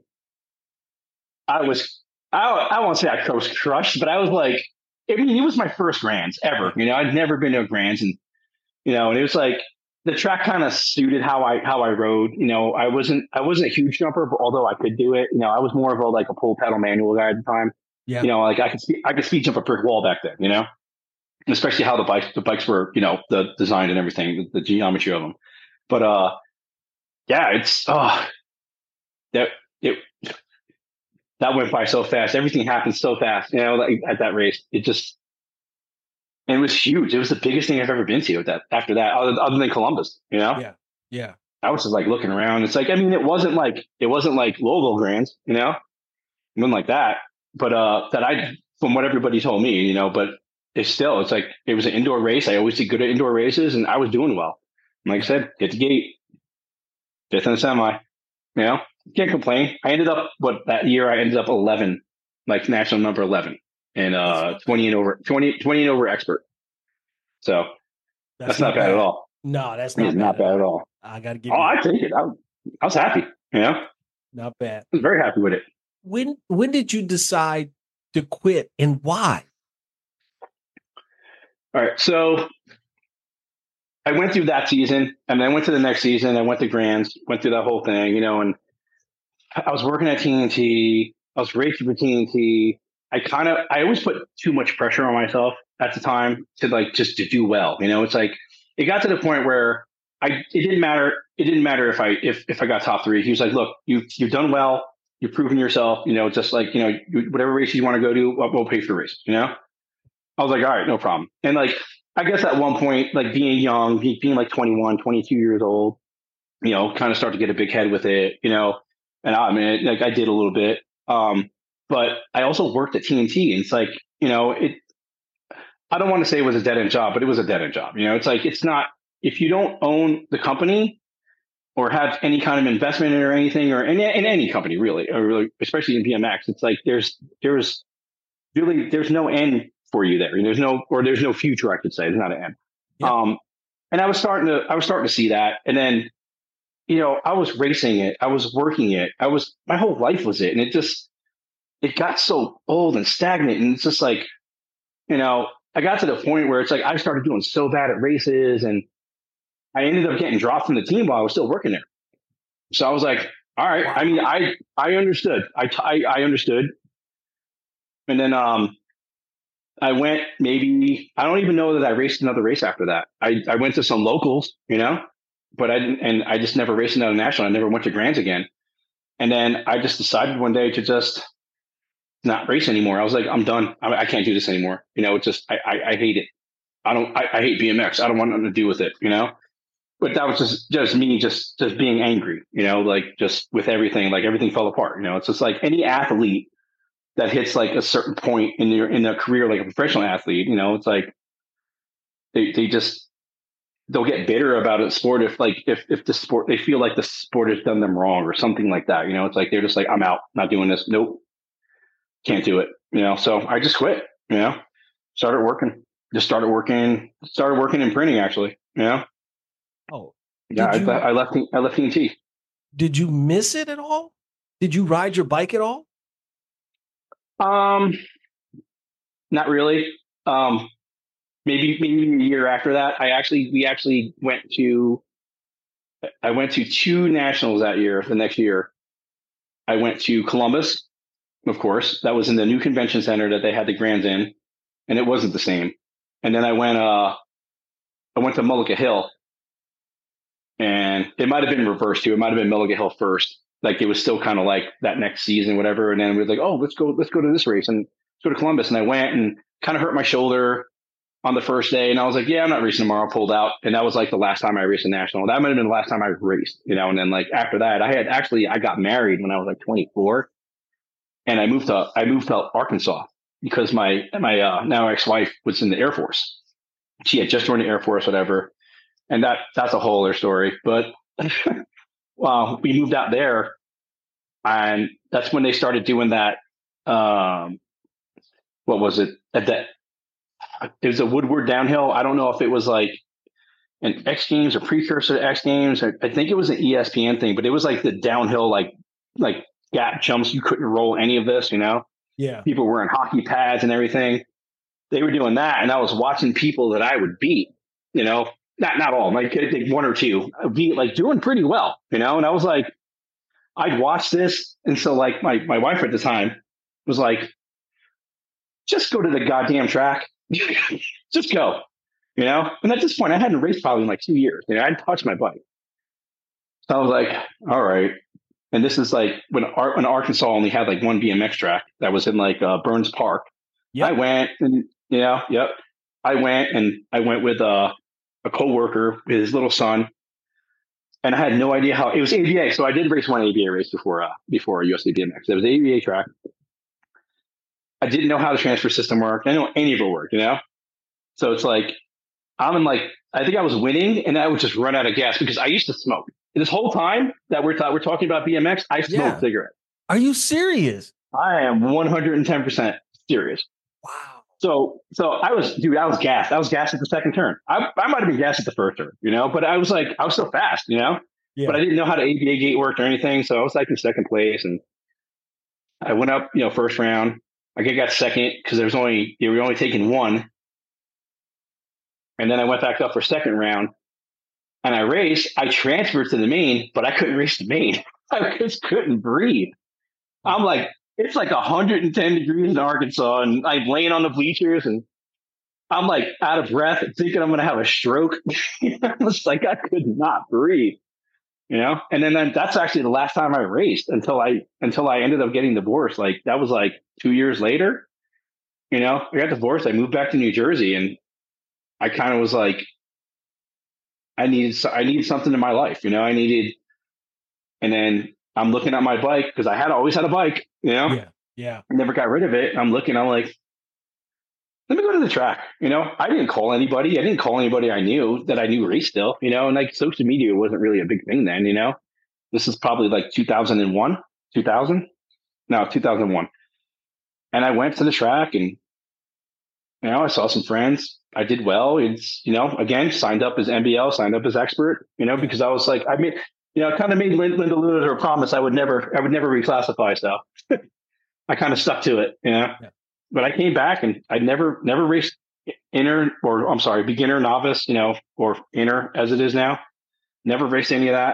I was, I, I won't say I was crushed, but I was like, I mean, it was my first Grands ever. You know, I'd never been to a Grands, and, you know, and it was like, the track kind of suited how I how I rode. You know, I wasn't I wasn't a huge jumper, but although I could do it, you know, I was more of a like a pull pedal manual guy at the time. Yeah. You know, like I could speed, I could speed jump a brick wall back then. You know, and especially how the bikes the bikes were, you know, the design and everything, the, the geometry of them. But uh, yeah, it's oh that it that went by so fast. Everything happened so fast. You know, like at that race, it just. And it was huge. It was the biggest thing I've ever been to. That after that, other, other than Columbus, you know. Yeah, yeah. I was just like looking around. It's like I mean, it wasn't like it wasn't like Louisville Grands, you know, nothing like that. But uh, that I, from what everybody told me, you know, but it's still, it's like it was an indoor race. I always did good at indoor races, and I was doing well. And like I said, hit the gate, fifth in the semi. You know, can't complain. I ended up what that year. I ended up eleven, like national number eleven. And uh, twenty and over, twenty, twenty and over expert. So that's, that's not, not bad, bad at all. No, that's not it's bad not bad at all. I got to give. Oh, you I take it. I, I was happy. You know, not bad. I was very happy with it. When when did you decide to quit, and why? All right, so I went through that season, and then I went to the next season. I went to Grands, went through that whole thing, you know, and I was working at T N T. I was racing for T N T. I kind of, I always put too much pressure on myself at the time to like, just to do well. You know, it's like, it got to the point where I, it didn't matter. It didn't matter if I, if, if I got top three. He was like, look, you, you've done well. You've proven yourself, you know, just like, you know, you, whatever race you want to go to, we'll, we'll pay for the race, you know? I was like, all right, no problem. And like, I guess at one point, like being young, being, being like twenty-one, twenty-two years old, you know, kind of start to get a big head with it, you know, and I, I mean, like I did a little bit. Um, But I also worked at T N T, and it's like, you know, it, I don't want to say it was a dead end job, but it was a dead end job. You know, it's like, it's not, if you don't own the company or have any kind of investment in it or anything, or in, in any company really, or really, especially in B M X, it's like, there's, there's really, there's no end for you there. There's no, or there's no future, I could say. There's not an end. Yeah. Um, and I was starting to, I was starting to see that. And then, you know, I was racing it. I was working it. I was, my whole life was it. And it just, it got so old and stagnant. And it's just like, you know, I got to the point where it's like, I started doing so bad at races, and I ended up getting dropped from the team while I was still working there. So I was like, all right. Wow. I mean, I, I understood. I, I, I understood. And then, um, I went maybe, I don't even know that I raced another race after that. I, I went to some locals, you know, but I didn't, and I just never raced another national. I never went to Grands again. And then I just decided one day to just not race anymore. I was like, I'm done. I, I can't do this anymore. You know, it's just, I, I, I hate it. I don't, I, I hate B M X. I don't want nothing to do with it, you know? But that was just, just me, just, just being angry, you know, like just with everything, like everything fell apart. You know, it's just like any athlete that hits like a certain point in their, in their career, like a professional athlete, you know, it's like, they, they just, they'll get bitter about a sport if like, if, if the sport, they feel like the sport has done them wrong or something like that. You know, it's like, they're just like, I'm out, not doing this. Nope. Can't do it. You know, so I just quit, you know, started working, just started working, started working in printing actually, you know? Oh, yeah. you, I, I left, I left T N T. Did you miss it at all? Did you ride your bike at all? Um, not really. Um, maybe, maybe a year after that, I actually, we actually went to, I went to two nationals that year. The next year, I went to Columbus. Of course, that was in the new convention center that they had the Grands in, and it wasn't the same. And then I went, uh, I went to Mullica Hill, and it might have been reversed too. It might have been Mullica Hill first. Like it was still kind of like that next season, whatever. And then we were like, oh, let's go, let's go to this race and let's go to Columbus. And I went and kind of hurt my shoulder on the first day. And I was like, yeah, I'm not racing tomorrow. Pulled out. And that was like the last time I raced a national. That might have been the last time I raced, you know? And then like after that, I had actually, I got married when I was like twenty-four. And I moved to, I moved to Arkansas because my, my, uh, now ex-wife was in the Air Force. She had just joined the Air Force, whatever. And that, that's a whole other story, but, well, we moved out there, and that's when they started doing that. Um, what was it? At that, it was a Woodward downhill. I don't know if it was like an X Games or precursor to X Games. I, I think it was an E S P N thing, but it was like the downhill, like, like, gap jumps. You couldn't roll any of this, you know? Yeah. People wearing hockey pads and everything. They were doing that. And I was watching people that I would beat, you know, not not all, like I think one or two, be like doing pretty well, you know. And I was like, I'd watch this, and so like my my wife at the time was like, just go to the goddamn track, just go, you know. And at this point, I hadn't raced probably in like two years. You know, I hadn't touched my bike, so I was like, all right. And this is like when Ar- when Arkansas only had like one B M X track that was in like uh, Burns Park. Yep. I went and you know, yep. I went and I went with uh, a coworker with his little son, and I had no idea how it was A B A. So I did race one A B A race before uh, before U S A B M X. It was an A B A track. I didn't know how the transfer system worked. I didn't know any of it worked, you know. So it's like I'm in like I think I was winning, and I would just run out of gas because I used to smoke. This whole time that we're ta- we're talking about B M X, I smoked yeah. cigarettes. Are you serious? I am one hundred ten percent serious. Wow. So so I was, dude, I was gassed. I was gassed at the second turn. I, I might have been gassed at the first turn, you know, but I was like, I was so fast, you know, yeah. but I didn't know how the A B A gate worked or anything. So I was like in second place, and I went up, you know, first round. I got second because there was only, they were only taking one. And then I went back up for second round. And I raced, I transferred to the main, but I couldn't race the main. I just couldn't breathe. I'm like, it's like one hundred ten degrees in Arkansas, and I'm laying on the bleachers, and I'm like out of breath, thinking I'm going to have a stroke. I was like, I could not breathe, you know? And then, then that's actually the last time I raced until I, until I ended up getting divorced. Like that was like two years later, you know, I got divorced. I moved back to New Jersey, and I kind of was like, I needed, I needed something in my life, you know, I needed, and then I'm looking at my bike because I had always had a bike, you know, yeah, yeah, I never got rid of it. I'm looking, I'm like, let me go to the track. You know, I didn't call anybody. I didn't call anybody I knew that I knew race still, you know, and like social media wasn't really a big thing then, you know, this is probably like two thousand one, two thousand, no, two thousand one. And I went to the track, and, you know, I saw some friends. I did well. It's, you know, again, signed up as N B L, signed up as expert, you know, because I was like, I mean, you know, I kind of made Linda Lewis a promise I would never, I would never reclassify stuff. I kind of stuck to it, you know, yeah. But I came back, and I never, never raced inner, or I'm sorry, beginner, novice, you know, or inner as it is now. Never raced any of that.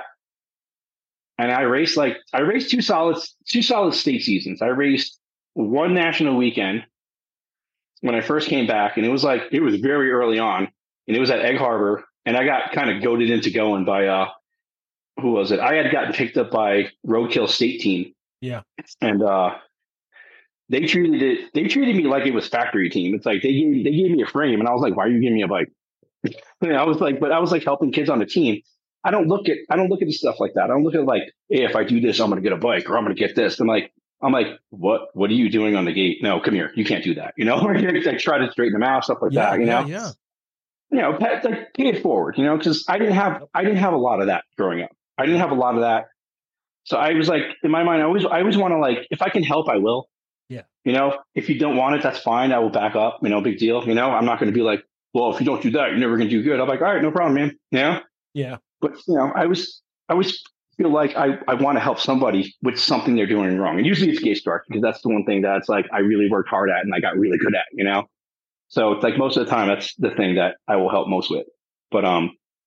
And I raced like, I raced two solid, two solid state seasons. I raced one national weekend when I first came back, and it was like, it was very early on, and it was at Egg Harbor, and I got kind of goaded into going by, uh, who was it? I had gotten picked up by Roadkill State Team. Yeah. And, uh, they treated it, they treated me like it was factory team. It's like, they gave, they gave me a frame, and I was like, why are you giving me a bike? And I was like, but I was like helping kids on the team. I don't look at, I don't look at the stuff like that. I don't look at like, hey, if I do this, I'm going to get a bike, or I'm going to get this. I'm like, I'm like, what, what are you doing on the gate? No, come here. You can't do that. You know, I try to straighten them out, stuff like yeah, that, you yeah, know, yeah. you know, like pay it forward, you know, cause I didn't have, I didn't have a lot of that growing up. I didn't have a lot of that. So I was like, in my mind, I always, I always want to like, if I can help, I will. Yeah. You know, if you don't want it, that's fine. I will back up, you know, big deal. You know, I'm not going to be like, well, if you don't do that, you're never going to do good. I'm like, all right, no problem, man. You know? Yeah. But, you know, I was, I always feel like I, I want to help somebody with something they're doing wrong. And usually it's gate start, because that's the one thing that's like, I really worked hard at and I got really good at, you know? So it's like most of the time, that's the thing that I will help most with. But, um,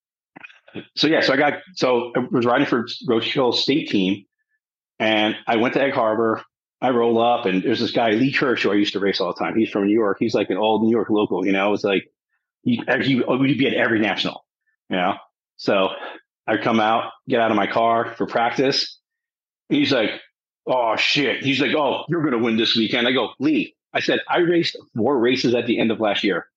so yeah, so I got, so I was riding for Roadkill State Team, and I went to Egg Harbor. I roll up, and there's this guy, Lee Kirsch, who I used to race all the time. He's from New York. He's like an old New York local, you know, it's like, he, he would be at every national, you know? So I come out, get out of my car for practice. He's like, oh shit. He's like, oh, you're going to win this weekend. I go, Lee, I said, I raced four races at the end of last year.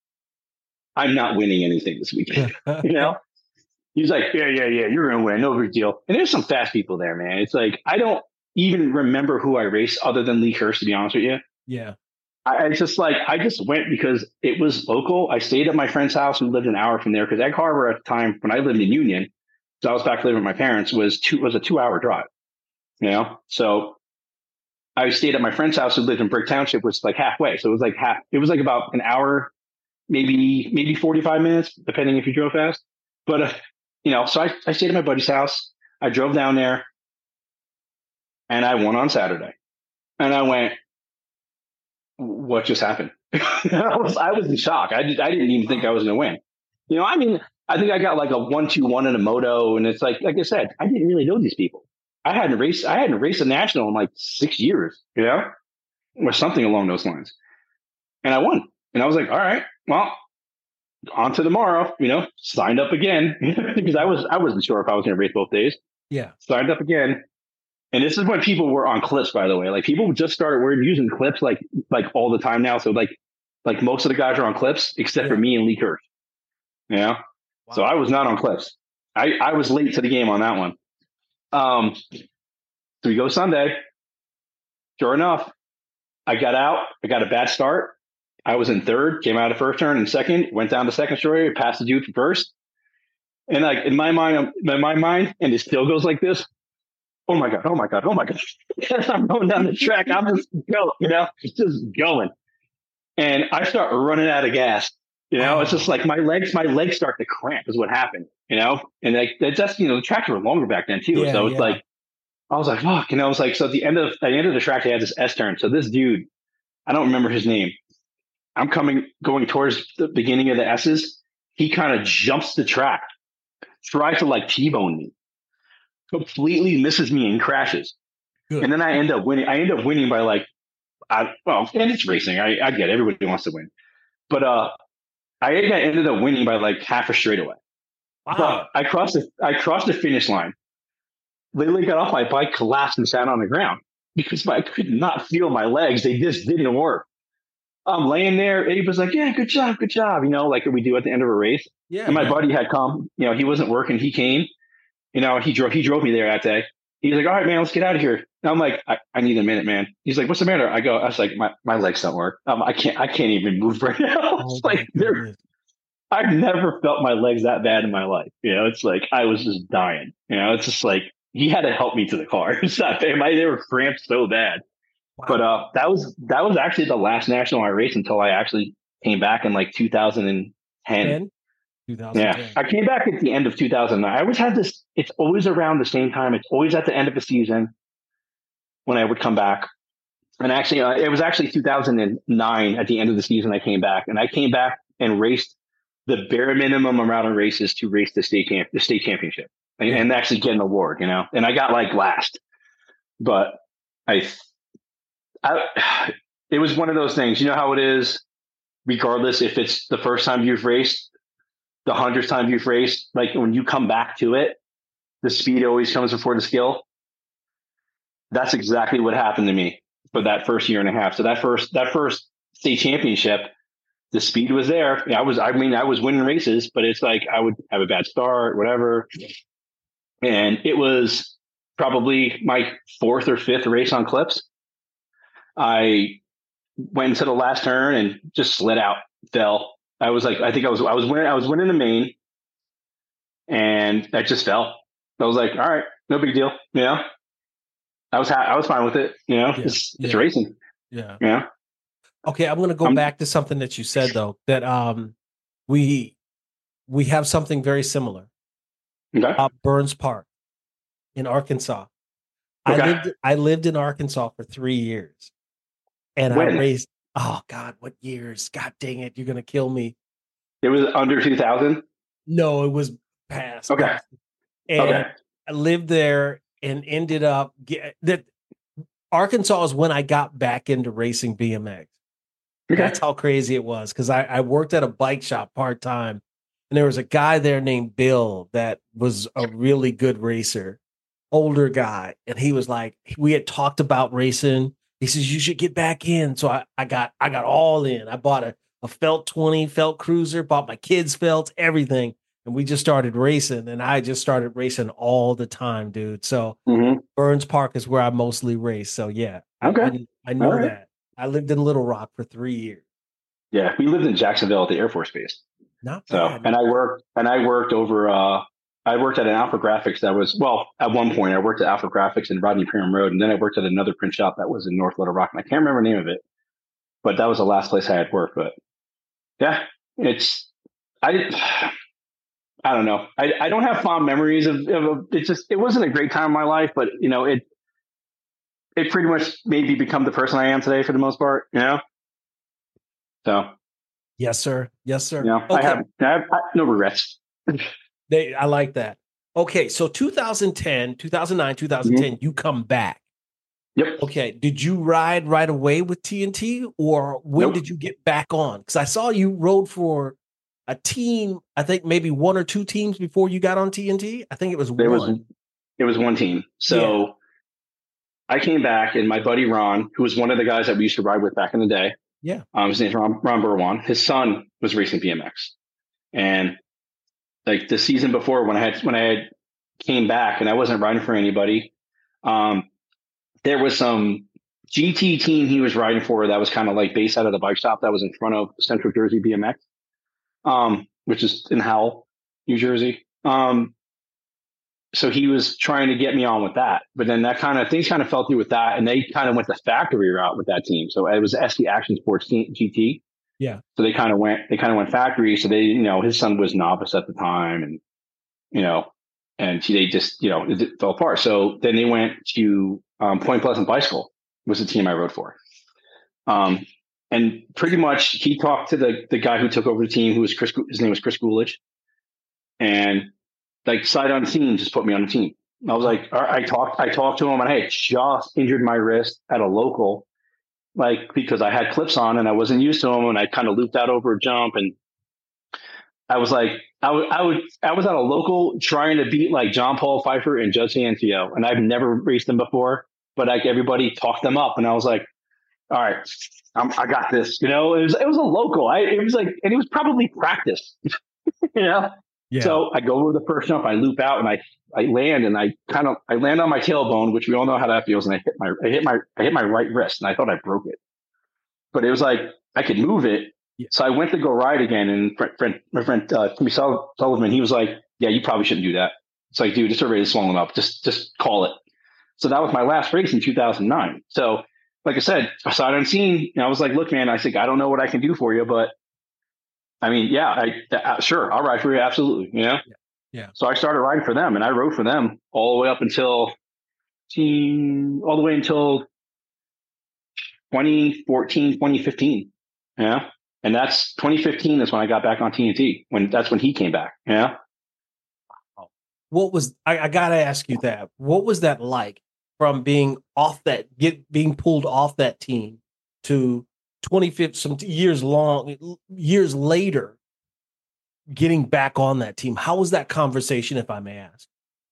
I'm not winning anything this weekend, you know? He's like, yeah, yeah, yeah, you're going to win. No big deal. And there's some fast people there, man. It's like, I don't even remember who I raced other than Lee Kirsch, to be honest with you. Yeah. I, I just like, I just went because it was local. I stayed at my friend's house and lived an hour from there, because Egg Harbor at the time when I lived in Union, so I was back living with my parents, was two, was a two hour drive, you know? So I stayed at my friend's house who lived in Brick Township, which is like halfway. So it was like half, it was like about an hour, maybe, maybe forty-five minutes, depending if you drove fast. But, uh, you know, so I, I stayed at my buddy's house. I drove down there, and I won on Saturday. And I went, what just happened? I was I was in shock. I, did, I didn't even think I was going to win. You know, I mean, I think I got like a one two one in a moto, and it's like like I said, I didn't really know these people. I hadn't raced I hadn't raced a national in like six years, you know, or something along those lines. And I won. And I was like, all right, well, on to tomorrow, you know, signed up again because I was I wasn't sure if I was going to race both days. Yeah, signed up again. And this is when people were on clips, by the way. Like people just started we're using clips like like all the time now. So like like most of the guys are on clips except yeah. for me and Lee Kirsch. You know? Wow. So I was not on clips. I, I was late to the game on that one. Um so we go Sunday. Sure enough, I got out. I got a bad start. I was in third, came out of first turn and second, went down to second straight, passed the dude for first. And like in my mind, in my mind, and it still goes like this. Oh my God, oh my God, oh my God. As I'm going down the track, I'm just going, you know, it's just going. And I start running out of gas. You know, oh. It's just like my legs, my legs start to cramp is what happened, you know? And like that's, you know, the tracks were longer back then too. Yeah, so it's yeah. like, I was like, fuck, you know, it's like, so at the end of, at the end of the track, they had this S turn. So this dude, I don't remember his name. I'm coming, going towards the beginning of the S's. He kind of jumps the track, tries to like T-bone me, completely misses me and crashes. Good. And then I end up winning. I end up winning by like, I, well, and it's racing. I, I get it. Everybody wants to win. But uh, I think I ended up winning by like half a straightaway. Wow. But I crossed the, I crossed the finish line. Literally got off my bike, collapsed and sat on the ground because I could not feel my legs. They just didn't work. I'm laying there. Abe was like, yeah, good job, good job. You know, like we do at the end of a race. Yeah. And my yeah. buddy had come, you know, he wasn't working. He came, you know, he drove, he drove me there that day. He's like, all right, man, let's get out of here. And I'm like, I, I need a minute, man. He's like, what's the matter? I go, I was like, my, my legs don't work. Um, I can't, I can't even move right now. It's oh, like, they're, I've never felt my legs that bad in my life. You know, it's like, I was just dying. You know, it's just like, he had to help me to the car. It's not fair. My, they were cramped so bad. Wow. But uh, that was that was actually the last national I raced until I actually came back in like two thousand ten. two thousand ten. Yeah, I came back at the end of two thousand nine. I always had this. It's always around the same time. It's always at the end of the season when I would come back. And actually, uh, it was actually two thousand nine at the end of the season I came back, and I came back and raced the bare minimum amount of races to race the state camp, the state championship, and, and actually get an award. You know, and I got like last, but I. I, it was one of those things, you know how it is, regardless if it's the first time you've raced, the hundredth time you've raced, like when you come back to it, the speed always comes before the skill. That's exactly what happened to me for that first year and a half. So that first, that first state championship, the speed was there. I was, I mean, I was winning races, but it's like, I would have a bad start, whatever. And it was probably my fourth or fifth race on clips. I went into the last turn and just slid out, fell. I was like, I think I was, I was winning, I was winning the main, and I just fell. I was like, all right, no big deal. You know, I was, ha- I was fine with it. You know, yeah, it's, yeah. it's racing. Yeah. Yeah. Okay. I'm going to go um, back to something that you said though, that um, we, we have something very similar. Okay. Uh, Burns Park in Arkansas. Okay. I lived, I lived in Arkansas for three years. And when? I raced, oh God, what years? God dang it, you're going to kill me. It was under two thousand? No, it was past. Okay. Past. And okay. I lived there and ended up, get, that Arkansas is when I got back into racing B M X. Okay. That's how crazy it was, because I, I worked at a bike shop part-time, and there was a guy there named Bill that was a really good racer, older guy. And he was like, we had talked about racing. He says, you should get back in. So I, I got I got all in. I bought a, a Felt twenty Felt Cruiser, bought my kids' Felts, everything. And we just started racing. And I just started racing all the time, dude. So mm-hmm. Burns Park is where I mostly race. So yeah, okay. I, I know right. that. I lived in Little Rock for three years. Yeah, we lived in Jacksonville at the Air Force Base. Not so, bad. And I worked and I worked over uh I worked at an Alpha Graphics that was, well, at one point I worked at Alpha Graphics in Rodney Pierham Road, and then I worked at another print shop that was in North Little Rock, and I can't remember the name of it, but that was the last place I had worked. But yeah, it's, I, I don't know. I, I don't have fond memories of, of it's just, it wasn't a great time in my life, but you know, it, it pretty much made me become the person I am today for the most part, you know? So. Yes, sir. Yes, sir. You know, okay. I have, I have I, no regrets. They, I like that. Okay, so two thousand ten, two thousand nine, two thousand ten, mm-hmm. you come back. Yep. Okay, did you ride right away with T N T, or when nope. did you get back on? Because I saw you rode for a team, I think maybe one or two teams before you got on T N T. I think it was there one. Was, it was one team. So yeah. I came back, and my buddy Ron, who was one of the guys that we used to ride with back in the day, yeah, um, his name's Ron, Ron Burwan. His son was racing B M X, and like the season before, when I had when I had came back and I wasn't riding for anybody, um, there was some G T team he was riding for that was kind of like based out of the bike shop that was in front of Central Jersey B M X, um, which is in Howell, New Jersey. Um, so he was trying to get me on with that, but then that kind of things kind of fell through with that, and they kind of went the factory route with that team. So it was S D Action Sports team, G T. Yeah. So they kind of went, they kind of went factory. So they, you know, his son was novice at the time, and, you know, and they just, you know, it, it fell apart. So then they went to um, Point Pleasant Bicycle was the team I rode for. Um, and pretty much he talked to the, the guy who took over the team, who was Chris, his name was Chris Coolidge, and like sight unseen just put me on the team. I was like, all right, I talked, I talked to him, and I had just injured my wrist at a local, like, because I had clips on and I wasn't used to them, and I kind of looped out over a jump, and I was like, I would, I would, I was at a local trying to beat like John Paul Pfeiffer and Judge Sancio, and I've never raced them before, but like everybody talked them up, and I was like, all right, I'm, I got this, you know. It was, it was a local. I, it was like, and it was probably practice, you know. Yeah. So I go over the first jump, I loop out, and I, I land, and I kind of, I land on my tailbone, which we all know how that feels, and I hit my, I hit my, I hit my right wrist, and I thought I broke it, but it was like I could move it. Yeah. So I went to go ride again, and friend, friend, my friend uh, Timmy Sullivan, he was like, "Yeah, you probably shouldn't do that." It's like, dude, it's already swollen up. Just, just call it. So that was my last race in two thousand nine. So, like I said, I saw it unseen, and I was like, "Look, man," I said, "I don't know what I can do for you, but I mean, yeah, I, uh, sure, I'll ride for you, absolutely." You know. Yeah. Yeah. So I started riding for them, and I rode for them all the way up until, all the way until twenty fourteen, twenty fifteen. Yeah. And that's twenty fifteen is when I got back on T N T, when that's when he came back. Yeah. What was, I, I got to ask you that. What was that like from being off that, get being pulled off that team to twenty-five, some years long, years later, getting back on that team? How was that conversation, if I may ask?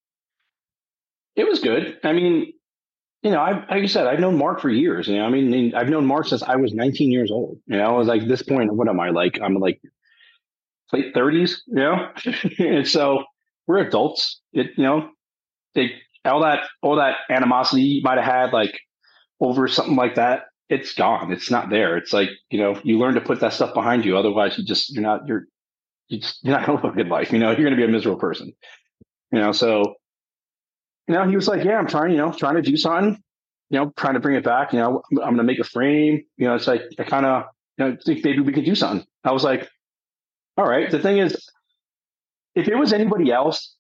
It was good. I mean, you know, I, like you said, I've known Mark for years. You know, I mean, I've known Mark since I was nineteen years old. You know, I was like, this point, what am I like? I'm like late thirties, you know? And so we're adults. It, you know, they, all that, all that animosity you might have had, like over something like that, it's gone. It's not there. It's like, you know, you learn to put that stuff behind you. Otherwise, you just, you're not, you're, you just, you're not going to live a good life. You know, you're going to be a miserable person. You know, so. You know, he was like, yeah, I'm trying, you know, trying to do something, you know, trying to bring it back. You know, I'm going to make a frame. You know, it's like, I kind of, you know, think maybe we could do something. I was like, all right. The thing is, if it was anybody else,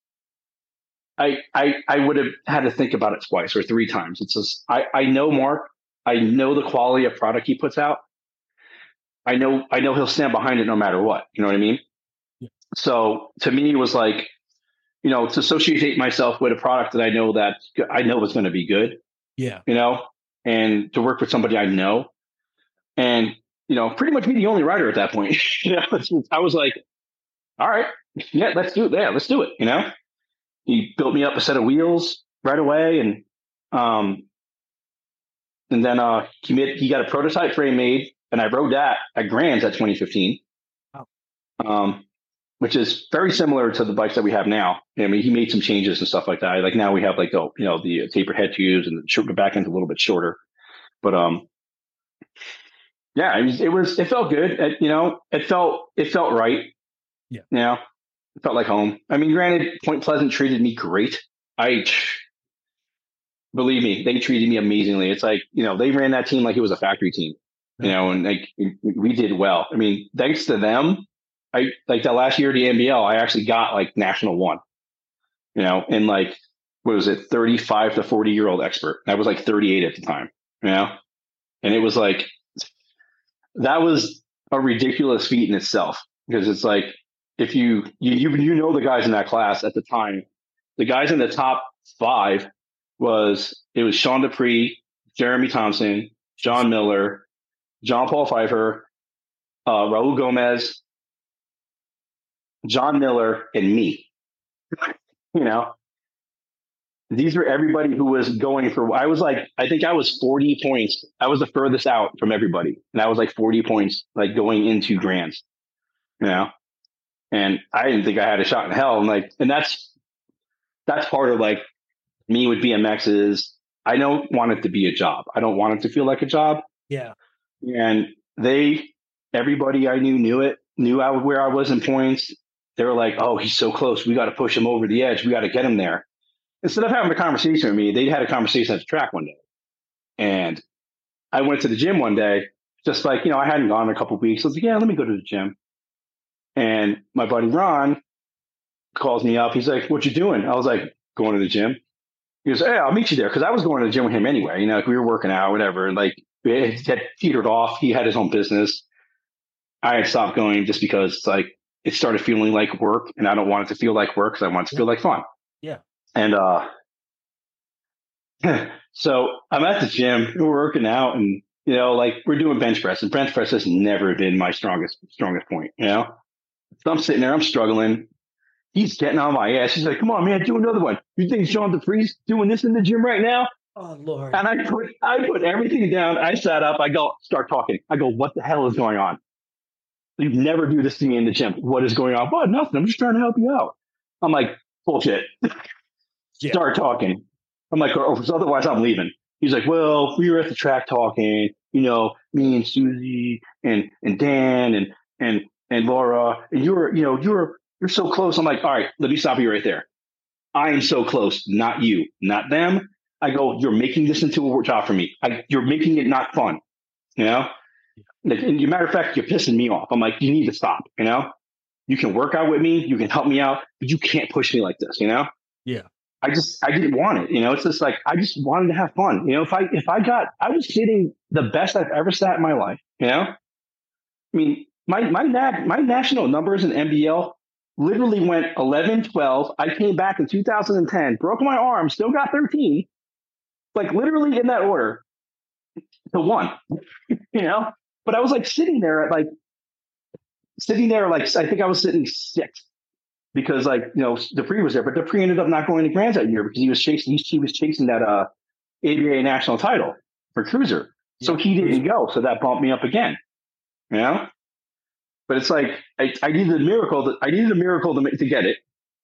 I I I would have had to think about it twice or three times. It's just, I, I know Mark. I know the quality of product he puts out. I know, I know he'll stand behind it no matter what. You know what I mean? Yeah. So to me, it was like, you know, to associate myself with a product that I know that I know is going to be good. Yeah. You know, and to work with somebody I know, and, you know, pretty much be the only rider at that point. You know, I was like, all right, yeah, let's do it. Yeah, let's do it. You know, he built me up a set of wheels right away. And, um, and then, uh, he made, he got a prototype frame made, and I rode that at Grand's at twenty fifteen. Wow. Um, which is very similar to the bikes that we have now. I mean, he made some changes and stuff like that. Like now we have like the, you know, the taper head tubes, and the back end's a little bit shorter, but, um, yeah, it was, it was, it felt good. It, you know, it felt, it felt right. Yeah. You know, it felt like home. I mean, granted, Point Pleasant treated me great. I, believe me, they treated me amazingly. It's like, you know, they ran that team like it was a factory team, you know, and like we did well. I mean, thanks to them, I like that last year at the N B L, I actually got like national one, you know, and like, what was it? thirty-five to forty year old expert. I was like thirty-eight at the time, you know, and it was like, that was a ridiculous feat in itself, because it's like, if you, you, you, you know, the guys in that class at the time, the guys in the top five was, it was Sean Dupree, Jeremy Thompson, John Miller, John Paul Pfeiffer, uh, Raul Gomez, John Miller, and me. You know, these were everybody who was going for, I was like, I think I was forty points. I was the furthest out from everybody. And I was like forty points, like going into grands, you know, and I didn't think I had a shot in hell. And like, and that's, that's part of like me with B M X is I don't want it to be a job. I don't want it to feel like a job. Yeah. And they, everybody I knew knew it, knew I, where I was in points. They were like, oh, he's so close. We got to push him over the edge. We got to get him there. Instead of having a conversation with me, they had a conversation at the track one day. And I went to the gym one day, just like, you know, I hadn't gone in a couple of weeks. I was like, yeah, let me go to the gym. And my buddy Ron calls me up. He's like, what you doing? I was like, going to the gym. He goes, hey, I'll meet you there. Because I was going to the gym with him anyway. You know, like we were working out, whatever. And like, it had petered off. He had his own business. I had stopped going just because it's like, it started feeling like work, and I don't want it to feel like work because I want it to feel like fun. Yeah. And uh, so I'm at the gym, we're working out, and you know, like we're doing bench press, and bench press has never been my strongest strongest point. You know, so I'm sitting there, I'm struggling. He's getting on my ass. He's like, "Come on, man, do another one. You think Sean Dupree's doing this in the gym right now?" Oh Lord. And I put I put everything down. I sat up. I go start talking. I go, "What the hell is going on? You never do this to me in the gym. What is going on?" "What? Nothing. I'm just trying to help you out." I'm like, bullshit. Yeah. Start talking. I'm like, oh, otherwise I'm leaving. He's like, well, we were at the track talking, you know, me and Susie and, and Dan and, and, and Laura, and you're, you know, you're, you're so close. I'm like, all right, let me stop you right there. I am so close, not you, not them. I go, you're making this into a job for me. I, you're making it not fun, you know? And as a matter of fact, you're pissing me off. I'm like, you need to stop, you know? You can work out with me, you can help me out, but you can't push me like this, you know? Yeah. I just, I didn't want it, you know? It's just like, I just wanted to have fun. You know, if I, if I got, I was sitting the best I've ever sat in my life, you know? I mean, my, my, nat, my national numbers in N B L literally went eleven, twelve. I came back in two thousand ten, broke my arm, still got thirteen, like literally in that order to one, you know? But I was like sitting there at like, sitting there, like, I think I was sitting sixth because like, you know, Dupree was there, but Dupree ended up not going to Grands that year because he was chasing, he, he was chasing that uh, A B A national title for cruiser. So he didn't go. So that bumped me up again, you know? But it's like, I, I needed a miracle. That, I needed a miracle to, to get it.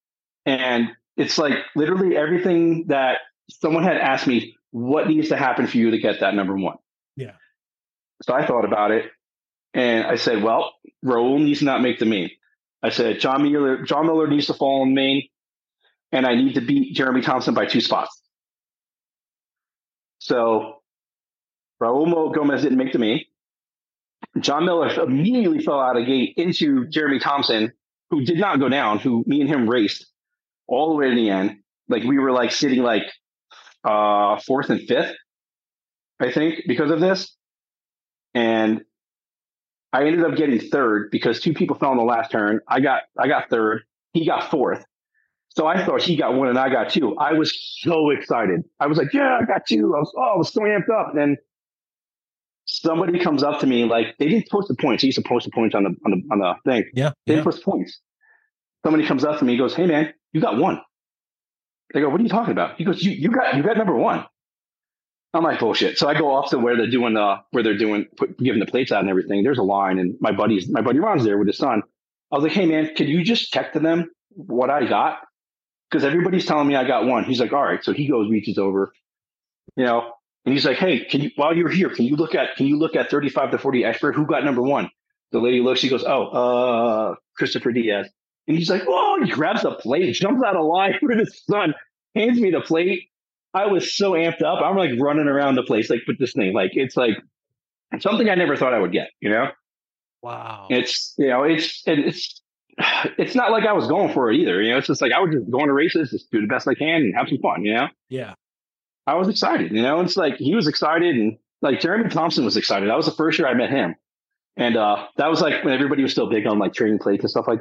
And it's like literally everything that someone had asked me, what needs to happen for you to get that number one? Yeah. So I thought about it. And I said, well, Raul needs to not make the main. I said, John Miller, John Miller needs to fall in the main, and I need to beat Jeremy Thompson by two spots. So Raul Gomez didn't make the main. John Miller immediately fell out of gate into Jeremy Thompson, who did not go down, who me and him raced all the way to the end. Like we were like sitting like uh, fourth and fifth, I think, because of this. And I ended up getting third because two people fell in the last turn. I got I got third. He got fourth. So I thought he got one and I got two. I was so excited. I was like, yeah, I got two. I was, oh, I was so amped up. And then somebody comes up to me, like they didn't post the points. They used to post the points on the on the on the thing. Yeah. They yeah. didn't post points. Somebody comes up to me, he goes, hey man, you got one. I go, what are you talking about? He goes, you you got you got number one. I'm like, bullshit. So I go off to where they're doing the, where they're doing, put, giving the plates out and everything. There's a line and my buddy's, my buddy Ron's there with his son. I was like, hey man, could you just check to them what I got? Cause everybody's telling me I got one. He's like, all right. So he goes, reaches over, you know, and he's like, hey, can you, while you're here, can you look at, can you look at thirty-five to forty expert? Who got number one? The lady looks, she goes, oh, uh, Christopher Diaz. And he's like, oh, he grabs the plate, jumps out of line with his son, hands me the plate. I was so amped up. I'm like running around the place, like with this thing. Like, it's like something I never thought I would get, you know? Wow. It's, you know, it's, it's, it's not like I was going for it either. You know, it's just like, I was just going to races, just do the best I can and have some fun, you know? Yeah. I was excited, you know? It's like, he was excited and like Jeremy Thompson was excited. That was the first year I met him. And uh, that was like when everybody was still big on like trading plates and stuff like that.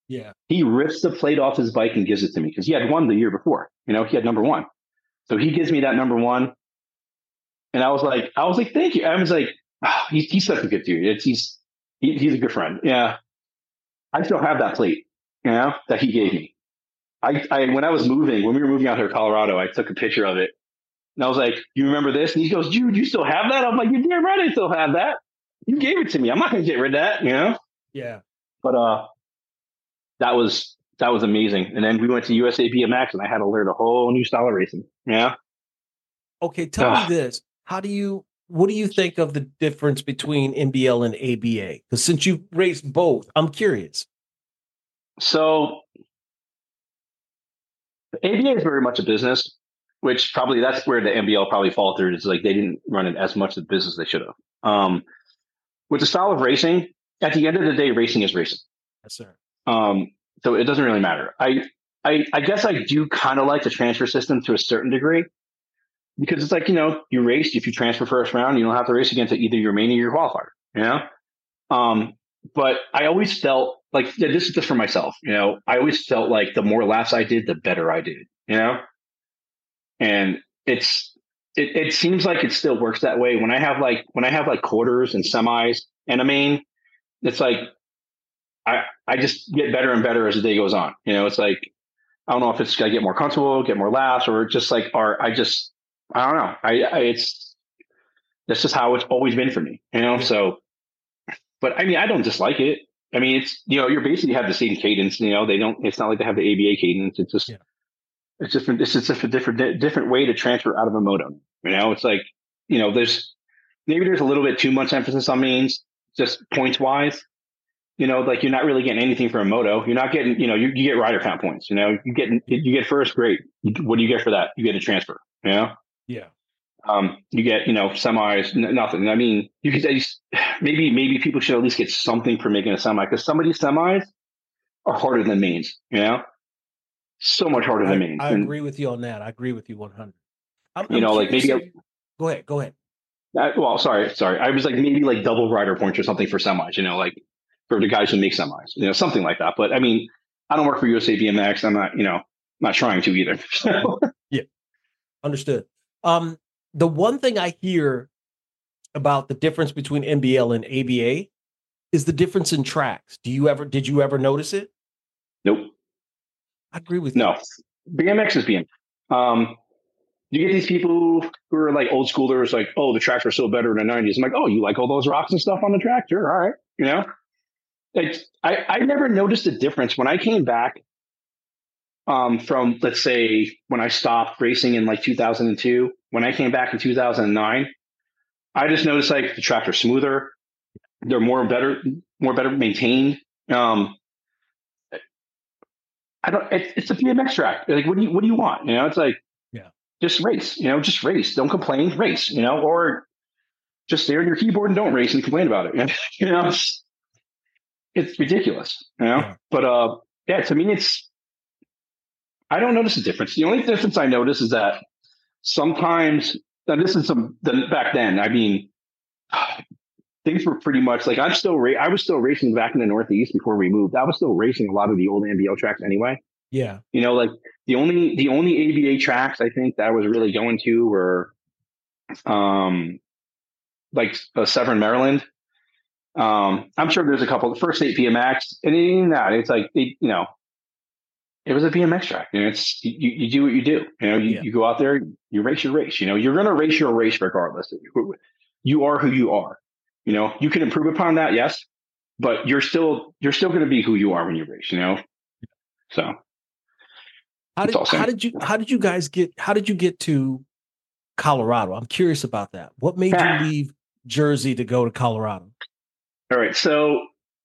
Yeah. He rips the plate off his bike and gives it to me because he had won the year before. You know, he had number one. So he gives me that number one. And I was like, I was like, thank you. I was like, oh, he's, he's such a good dude. It's, he's, he, he's a good friend. Yeah. I still have that plate, you know, that he gave me. I, I, when I was moving, when we were moving out here to Colorado, I took a picture of it. And I was like, you remember this? And he goes, Jude, you still have that? I'm like, you're damn right I still have that. You gave it to me. I'm not going to get rid of that, you know? Yeah. But uh, that was that was amazing. And then we went to U S A B M X and I had to learn a whole new style of racing. Yeah. Okay, tell Ugh. me this. How do you, what do you think of the difference between N B L and A B A? Because since you've raced both, I'm curious. So the A B A is very much a business, which probably that's where the N B L probably faltered. Is like they didn't run it as much of the business they should have. Um, with the style of racing, at the end of the day, racing is racing. Yes, sir. Um, so it doesn't really matter. I, I, I guess I do kind of like the transfer system to a certain degree because it's like, you know, you race, if you transfer first round, you don't have to race again to either your main or your qualifier, you know? Um, but I always felt like, yeah, this is just for myself, you know, I always felt like the more laps I did, the better I did, you know? And it's, it, it seems like it still works that way. When I have like, when I have like quarters and semis and a main, it's like, I, I just get better and better as the day goes on. You know, it's like, I don't know if it's going to get more comfortable, get more laughs, or just like, or I just, I don't know. I, I it's, that's just how it's always been for me, you know? Yeah. So, but I mean, I don't dislike it. I mean, it's, you know, you're basically have the same cadence, you know, they don't, it's not like they have the A B A cadence. It's just, Yeah. it's just, it's just a different, different way to transfer out of a moto. You know, it's like, you know, there's, maybe there's a little bit too much emphasis on mains, just points wise. You know, like you're not really getting anything for a moto. You're not getting, you know, you, you get rider count points. You know, you get you get first, great. What do you get for that? You get a transfer. You know, Yeah. um, you get, you know, semis, n- nothing. I mean, you could at least, maybe maybe people should at least get something for making a semi because some of these semis are harder than mains. You know, so much harder I, than mains. I And, agree with you on that. I agree with you one hundred. I'm, you I'm know, like curious maybe. if- go ahead. Go ahead. I, well, sorry, sorry. I was like maybe like double rider points or something for semis. You know, like. For the guys who make semis, you know, something like that. But I mean, I don't work for U S A B M X. I'm not, you know, not trying to either. Yeah. Understood. Um, the one thing I hear about the difference between N B L and A B A is the difference in tracks. Do you ever, did you ever notice it? Nope. I agree with you. No. B M X is B M X. Um, you get these people who are like old schoolers, like, oh, the tracks are so better in the nineties. I'm like, oh, you like all those rocks and stuff on the track? Sure. All right. You know? It's, I, I never noticed a difference when I came back um, from, let's say, when I stopped racing in like two thousand two. When I came back in two thousand nine, I just noticed like the tracks are smoother, they're more better, more better maintained. Um, I don't. It, it's a B M X track. Like, what do you what do you want? You know, it's like, Yeah. just race. You know, just race. Don't complain. Race. You know, or just stay on your keyboard and don't race and complain about it. You know. It's, It's ridiculous, you know. Yeah. But uh, yeah, to me, it's. I don't notice a difference. The only difference I notice is that sometimes, and this is some the, back then. I mean, things were pretty much like I'm still. Ra- I was still racing back in the Northeast before we moved. I was still racing a lot of the old N B L tracks anyway. Yeah. You know, like the only the only A B A tracks I think that I was really going to were, um, like uh, Severn, Maryland. Um, I'm sure there's a couple. The first eight B M X, and even that, it's like it, you know, it was a B M X track. You know, it's you, you do what you do. You know, you, Yeah. you go out there, you race your race. You know, you're going to race your race regardless. You are who you are. You know, you can improve upon that, yes, but you're still you're still going to be who you are when you race. You know, so How it's did all same. how did you how did you guys get how did you get to Colorado? I'm curious about that. What made you leave Jersey to go to Colorado? All right, so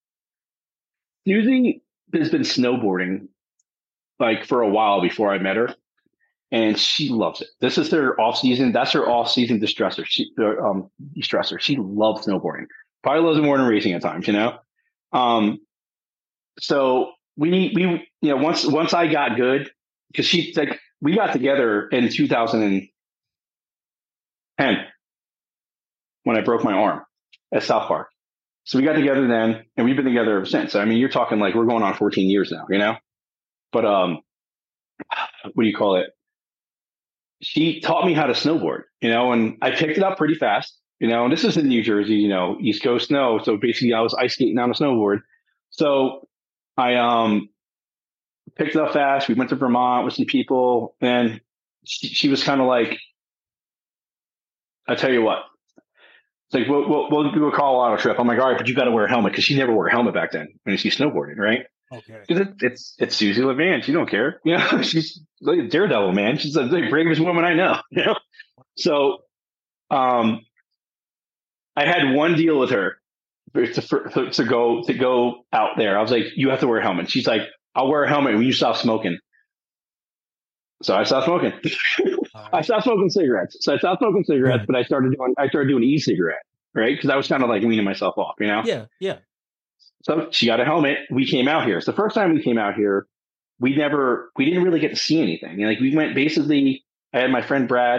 Susie has been snowboarding like for a while before I met her, and she loves it. This is their off season. That's her off season distressor. She um distressor. She loves snowboarding. Probably loves it more than racing at times, you know. Um, so we we you know once once I got good because she like we got together in two thousand ten when I broke my arm at South Park. So we got together then, and we've been together ever since. I mean, you're talking like we're going on fourteen years now, you know? But um, what do you call it? She taught me how to snowboard, you know, and I picked it up pretty fast, you know, and this is in New Jersey, you know, East Coast snow. So basically I was ice skating on a snowboard. So I um picked it up fast. We went to Vermont with some people, and she, she was kind of like, I tell you what, it's like, we'll, we'll, we'll do a Colorado trip. I'm like, all right, but you got to wear a helmet, because she never wore a helmet back then when she snowboarded, right? Okay. Because it, it's it's Susie LeVan. She don't care. You know, she's like a daredevil, man. She's the bravest woman I know. You know, so um, I had one deal with her to, for, to go to go out there. I was like, you have to wear a helmet. She's like, I'll wear a helmet when you stop smoking. So I stopped smoking. Right. I stopped smoking cigarettes. So I stopped smoking cigarettes, yeah. but I started doing I started doing e-cigarette, right? Because I was kind of like weaning myself off, you know. Yeah, yeah. So she got a helmet. We came out here. So the first time we came out here, we never, we didn't really get to see anything. Like we went basically, I had my friend Brad.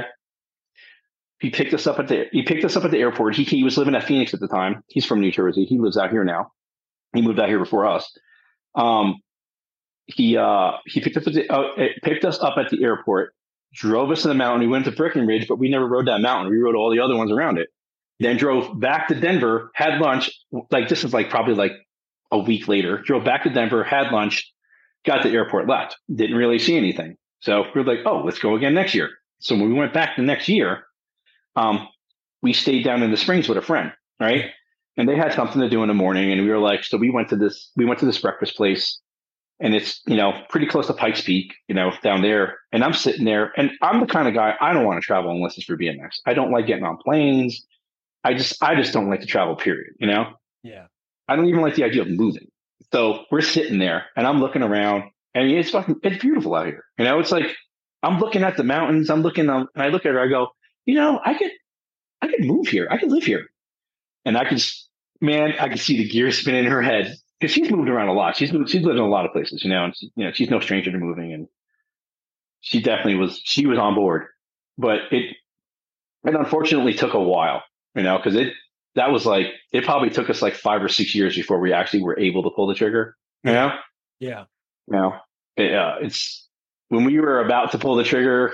He picked us up at the, he picked us up at the airport. He, he was living at Phoenix at the time. He's from New Jersey. He lives out here now. He moved out here before us. Um, he, uh, he picked us, at the, uh, picked us up at the airport, drove us to the mountain. We went to Breckenridge, but we never rode that mountain. We rode all the other ones around it. Then drove back to Denver, had lunch. Like this is like probably like a week later, drove back to Denver, had lunch, got to the airport, left. Didn't really see anything. So we were like, oh, let's go again next year. So when we went back the next year, um, we stayed down in the Springs with a friend, right? And they had something to do in the morning. And we were like, so we went to this, we went to this breakfast place, and it's, you know, pretty close to Pikes Peak, you know, down there. And I'm sitting there, and I'm the kind of guy, I don't want to travel unless it's for B M X. I don't like getting on planes. I just, I just don't like to travel, period, you know? Yeah. I don't even like the idea of moving. So we're sitting there, and I'm looking around, and it's fucking, it's beautiful out here. You know, it's like, I'm looking at the mountains, I'm looking, um, and I look at her, I go, you know, I could, I could move here. I could live here. And I could, man, I could see the gears spinning in her head, because she's moved around a lot. She's moved, she's lived in a lot of places, you know, and she, you know, she's no stranger to moving, and she definitely was, she was on board, but it, it unfortunately took a while, you know, because it, that was like, it probably took us like five or six years before we actually were able to pull the trigger. You know? Yeah. You know, it, uh, it's when we were about to pull the trigger,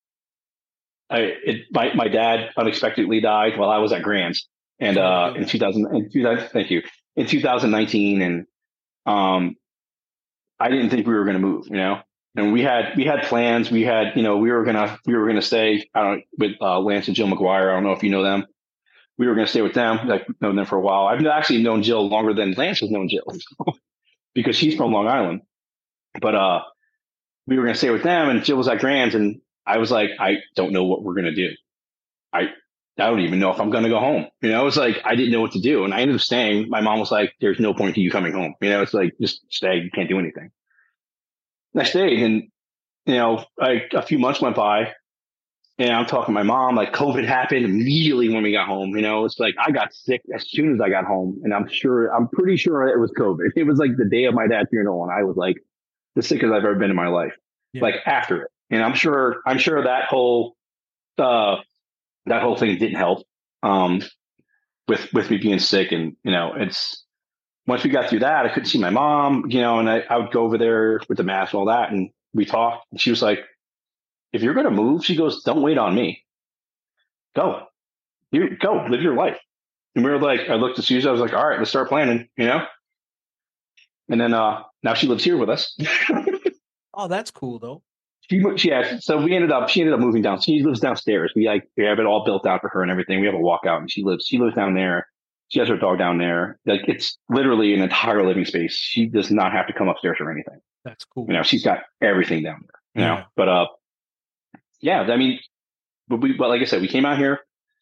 I, it, my, my dad unexpectedly died while I was at Grants, and, uh, in two thousand, in two thousand, thank you, in two thousand nineteen. And, um, I didn't think we were going to move, you know, and we had, we had plans. We had, you know, we were going to, we were going to stay, I don't with, uh, Lance and Jill McGuire. I don't know if you know them. We were going to stay with them, like known them for a while. I've actually known Jill longer than Lance has known Jill because she's from Long Island. But uh, we were going to stay with them, and Jill was at Grants, and I was like, I don't know what we're going to do. I I don't even know if I'm going to go home. You know, it's like I didn't know what to do, and I ended up staying. My mom was like, "There's no point to you coming home. You know, it's like just stay. You can't do anything." And I stayed, and you know, like a few months went by. And I'm talking to my mom, like COVID happened immediately when we got home. You know, it's like I got sick as soon as I got home. And I'm sure, I'm pretty sure it was COVID. It was like the day of my dad's funeral, and I was like the sickest I've ever been in my life, yeah. Like after it. And I'm sure, I'm sure that whole, uh, that whole thing didn't help, um, with, with me being sick. And, you know, it's, once we got through that, I couldn't see my mom, you know, and I, I would go over there with the mask and all that. And we talked, and she was like, if you're going to move, she goes, don't wait on me. Go. You go, live your life. And we were like, I looked at Susan, I was like, all right, let's start planning, you know? And then uh, now she lives here with us. Oh, that's cool though. She, she had, so we ended up, she ended up moving down. She lives downstairs. We like, we have it all built out for her and everything. We have a walkout, and she lives, she lives down there. She has her dog down there. Like it's literally an entire living space. She does not have to come upstairs or anything. That's cool. You know, she's got everything down there, you yeah. know, but, uh, yeah, I mean, but we, but like I said, we came out here.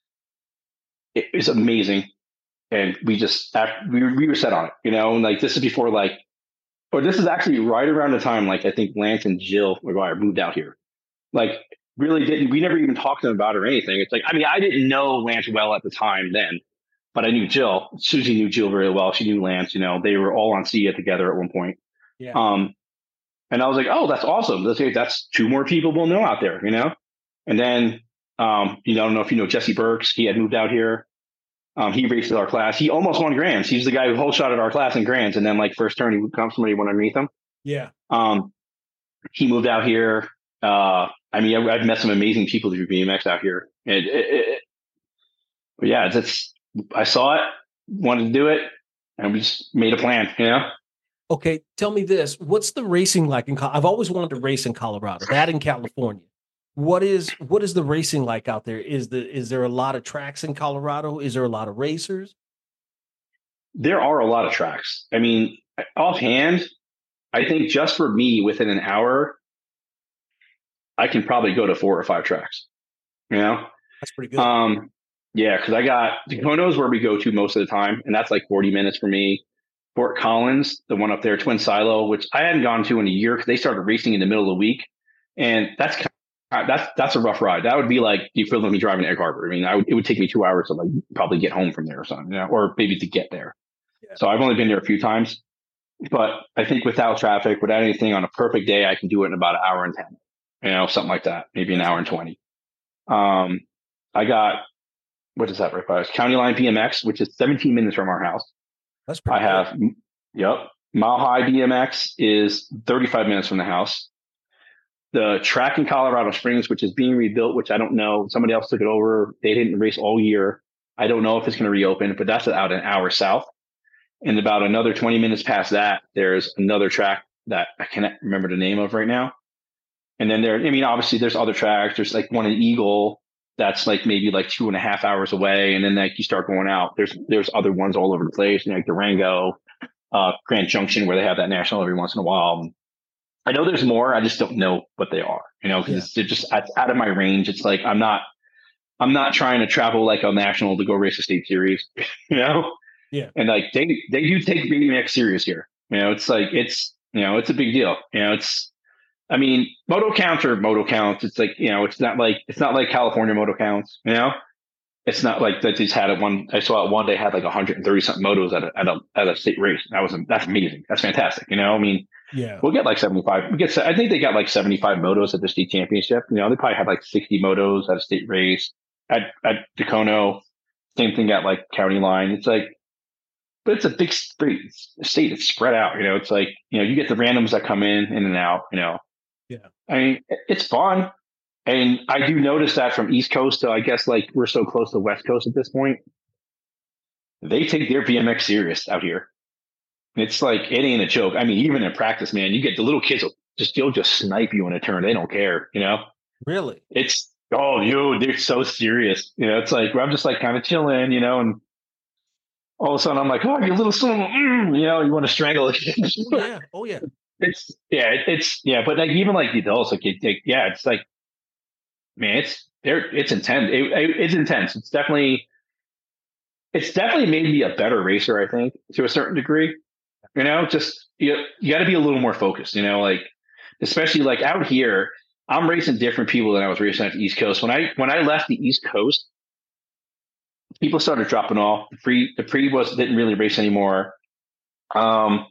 It was amazing, and we just we were, we were set on it, you know. And like this is before like, or this is actually right around the time like I think Lance and Jill McGuire moved out here. Like really didn't we never even talked to them about it or anything. It's like I mean I didn't know Lance well at the time then, but I knew Jill. Susie knew Jill very well. She knew Lance. You know, they were all on C I A together at one point. Yeah. Um. And I was like, oh, that's awesome. That's, that's two more people we'll know out there, you know? And then, um, you know, I don't know if you know Jesse Burks. He had moved out here. Um, he races our class. He almost won Grands. He's the guy who whole shot at our class in Grands, and then like first turn, he comes somebody went underneath him. Yeah. Um, he moved out here. Uh, I mean, I, I've met some amazing people through B M X out here. And it, it, it, but yeah, it's, it's I saw it, wanted to do it, and we just made a plan. You know. Okay, tell me this: what's the racing like in? I've always wanted to race in Colorado. That in California. What is what is the racing like out there? Is the is there a lot of tracks in Colorado? Is there a lot of racers? There are a lot of tracks. I mean, offhand, I think just for me, within an hour, I can probably go to four or five tracks. You know, that's pretty good. Um, yeah, because I got Dacono's where we go to most of the time, and that's like forty minutes for me. Fort Collins, the one up there, Twin Silo, which I hadn't gone to in a year because they started racing in the middle of the week, and that's that's that's a rough ride. That would be like the equivalent of me driving to Egg Harbor. I mean, I would, it would take me two hours to like probably get home from there or something, you know, or maybe to get there. Yeah. So I've only been there a few times, but I think without traffic, without anything, on a perfect day, I can do it in about an hour and ten, you know, something like that, maybe an hour and twenty. Um, I got what is that right by us? County Line B M X, which is seventeen minutes from our house. That's pretty. I good. have, yep. Mile High B M X is thirty-five minutes from the house. The track in Colorado Springs, which is being rebuilt, which I don't know, somebody else took it over. They didn't race all year. I don't know if it's going to reopen, but that's out an hour south. And about another twenty minutes past that, there's another track that I can't remember the name of right now. And then there, I mean, obviously there's other tracks. There's like one in Eagle that's like maybe like two and a half hours away. And then like you start going out, there's there's other ones all over the place, you know, like Durango, uh, Grand Junction, where they have that national every once in a while. I know there's more. I just don't know what they are, you know, because yeah. they're just it's out of my range. It's like I'm not I'm not trying to travel like a national to go race a state series, you know? Yeah. And like they they do take B M X serious here. You know, it's like it's you know, it's a big deal. You know, it's I mean, moto counts are moto counts. It's like, you know, it's not like it's not like California moto counts, you know? It's not like that just had it one I saw it one day had like one hundred thirty something motos at a at a at a state race. That was that's amazing. That's fantastic. You know, I mean, yeah, we'll get like seventy-five. We get I think they got like seventy-five motos at the state championship. You know, they probably have like sixty motos at a state race. At at Dacono, same thing at like County Line. It's like but it's a big state. State it's spread out, you know. It's like, you know, you get the randoms that come in, in and out, you know. Yeah. I mean, it's fun. And I do notice that from East Coast to, I guess, like, we're so close to West Coast at this point. They take their B M X serious out here. It's like, it ain't a joke. I mean, even in practice, man, you get the little kids will just, they'll just snipe you in a turn. They don't care, you know? Really? It's, oh, yo, they're so serious. You know, it's like, I'm just like kind of chilling, you know, and all of a sudden I'm like, oh, you little son, mm, you know, you want to strangle it. Oh, yeah. Oh, yeah. It's, yeah, it, it's, yeah, but like, even like the adults, like, it, it, yeah, it's like, man, it's, there, it's intense. It, it, it's intense. It's definitely, it's definitely made me a better racer, I think, to a certain degree. You know, just, you, you got to be a little more focused, you know, like, especially like out here, I'm racing different people than I was racing at the East Coast. When I, when I left the East Coast, people started dropping off. The pre, the pre was, didn't really race anymore. Um,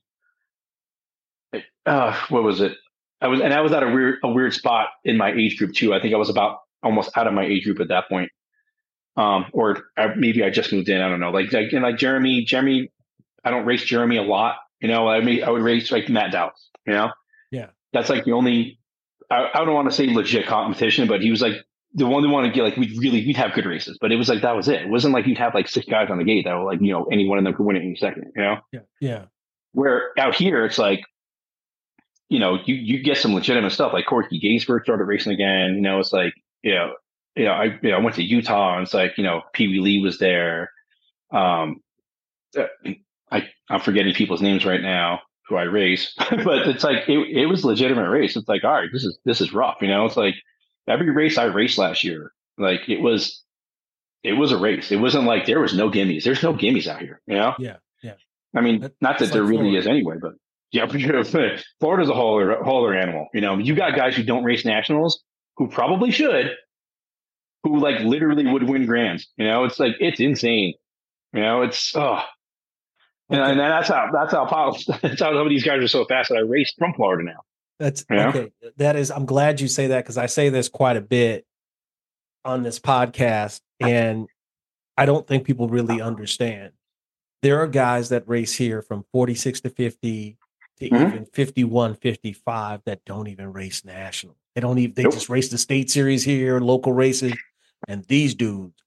uh, what was it? I was, and I was at a weird, a weird spot in my age group too. I think I was about almost out of my age group at that point. Um, or I, maybe I just moved in. I don't know. Like, like, and like Jeremy, Jeremy, I don't race Jeremy a lot. You know, I mean, I would race like Matt Dowds, you know? Yeah. That's like the only, I, I don't want to say legit competition, but he was like the one that wanted to get like, we'd really, we'd have good races, but it was like, that was it. It wasn't like you'd have like six guys on the gate that were like, you know, any one of them could win it in a second, you know? Yeah. Yeah. Where out here, it's like, you know, you, you get some legitimate stuff like Corky Gainsbourg started racing again. You know, it's like, you know, you know, I, you know, I went to Utah and it's like, you know, Pee Wee Lee was there. Um, I, I'm forgetting people's names right now who I race, but it's like, it, it was a legitimate race. It's like, all right, this is, this is rough. You know, it's like every race I raced last year, like it was, it was a race. It wasn't like there was no gimmies. There's no gimmies out here, you know? Yeah. Yeah. I mean, That, not that there like really Florida. Is anyway, but yeah, Florida's a whole other, whole other animal. You know, you got guys who don't race nationals who probably should, who like literally would win grands. You know, it's like, it's insane. You know, it's, oh, okay. and, and that's how, that's how, that's how some of these guys are so fast that I race from Florida now. That's you know? Okay. That is, I'm glad you say that because I say this quite a bit on this podcast. And I don't think people really understand. There are guys that race here from forty-six to fifty to Mhm. even fifty-one, fifty-five that don't even race national. They don't even, they Nope. just race the state series here, local races. And these dudes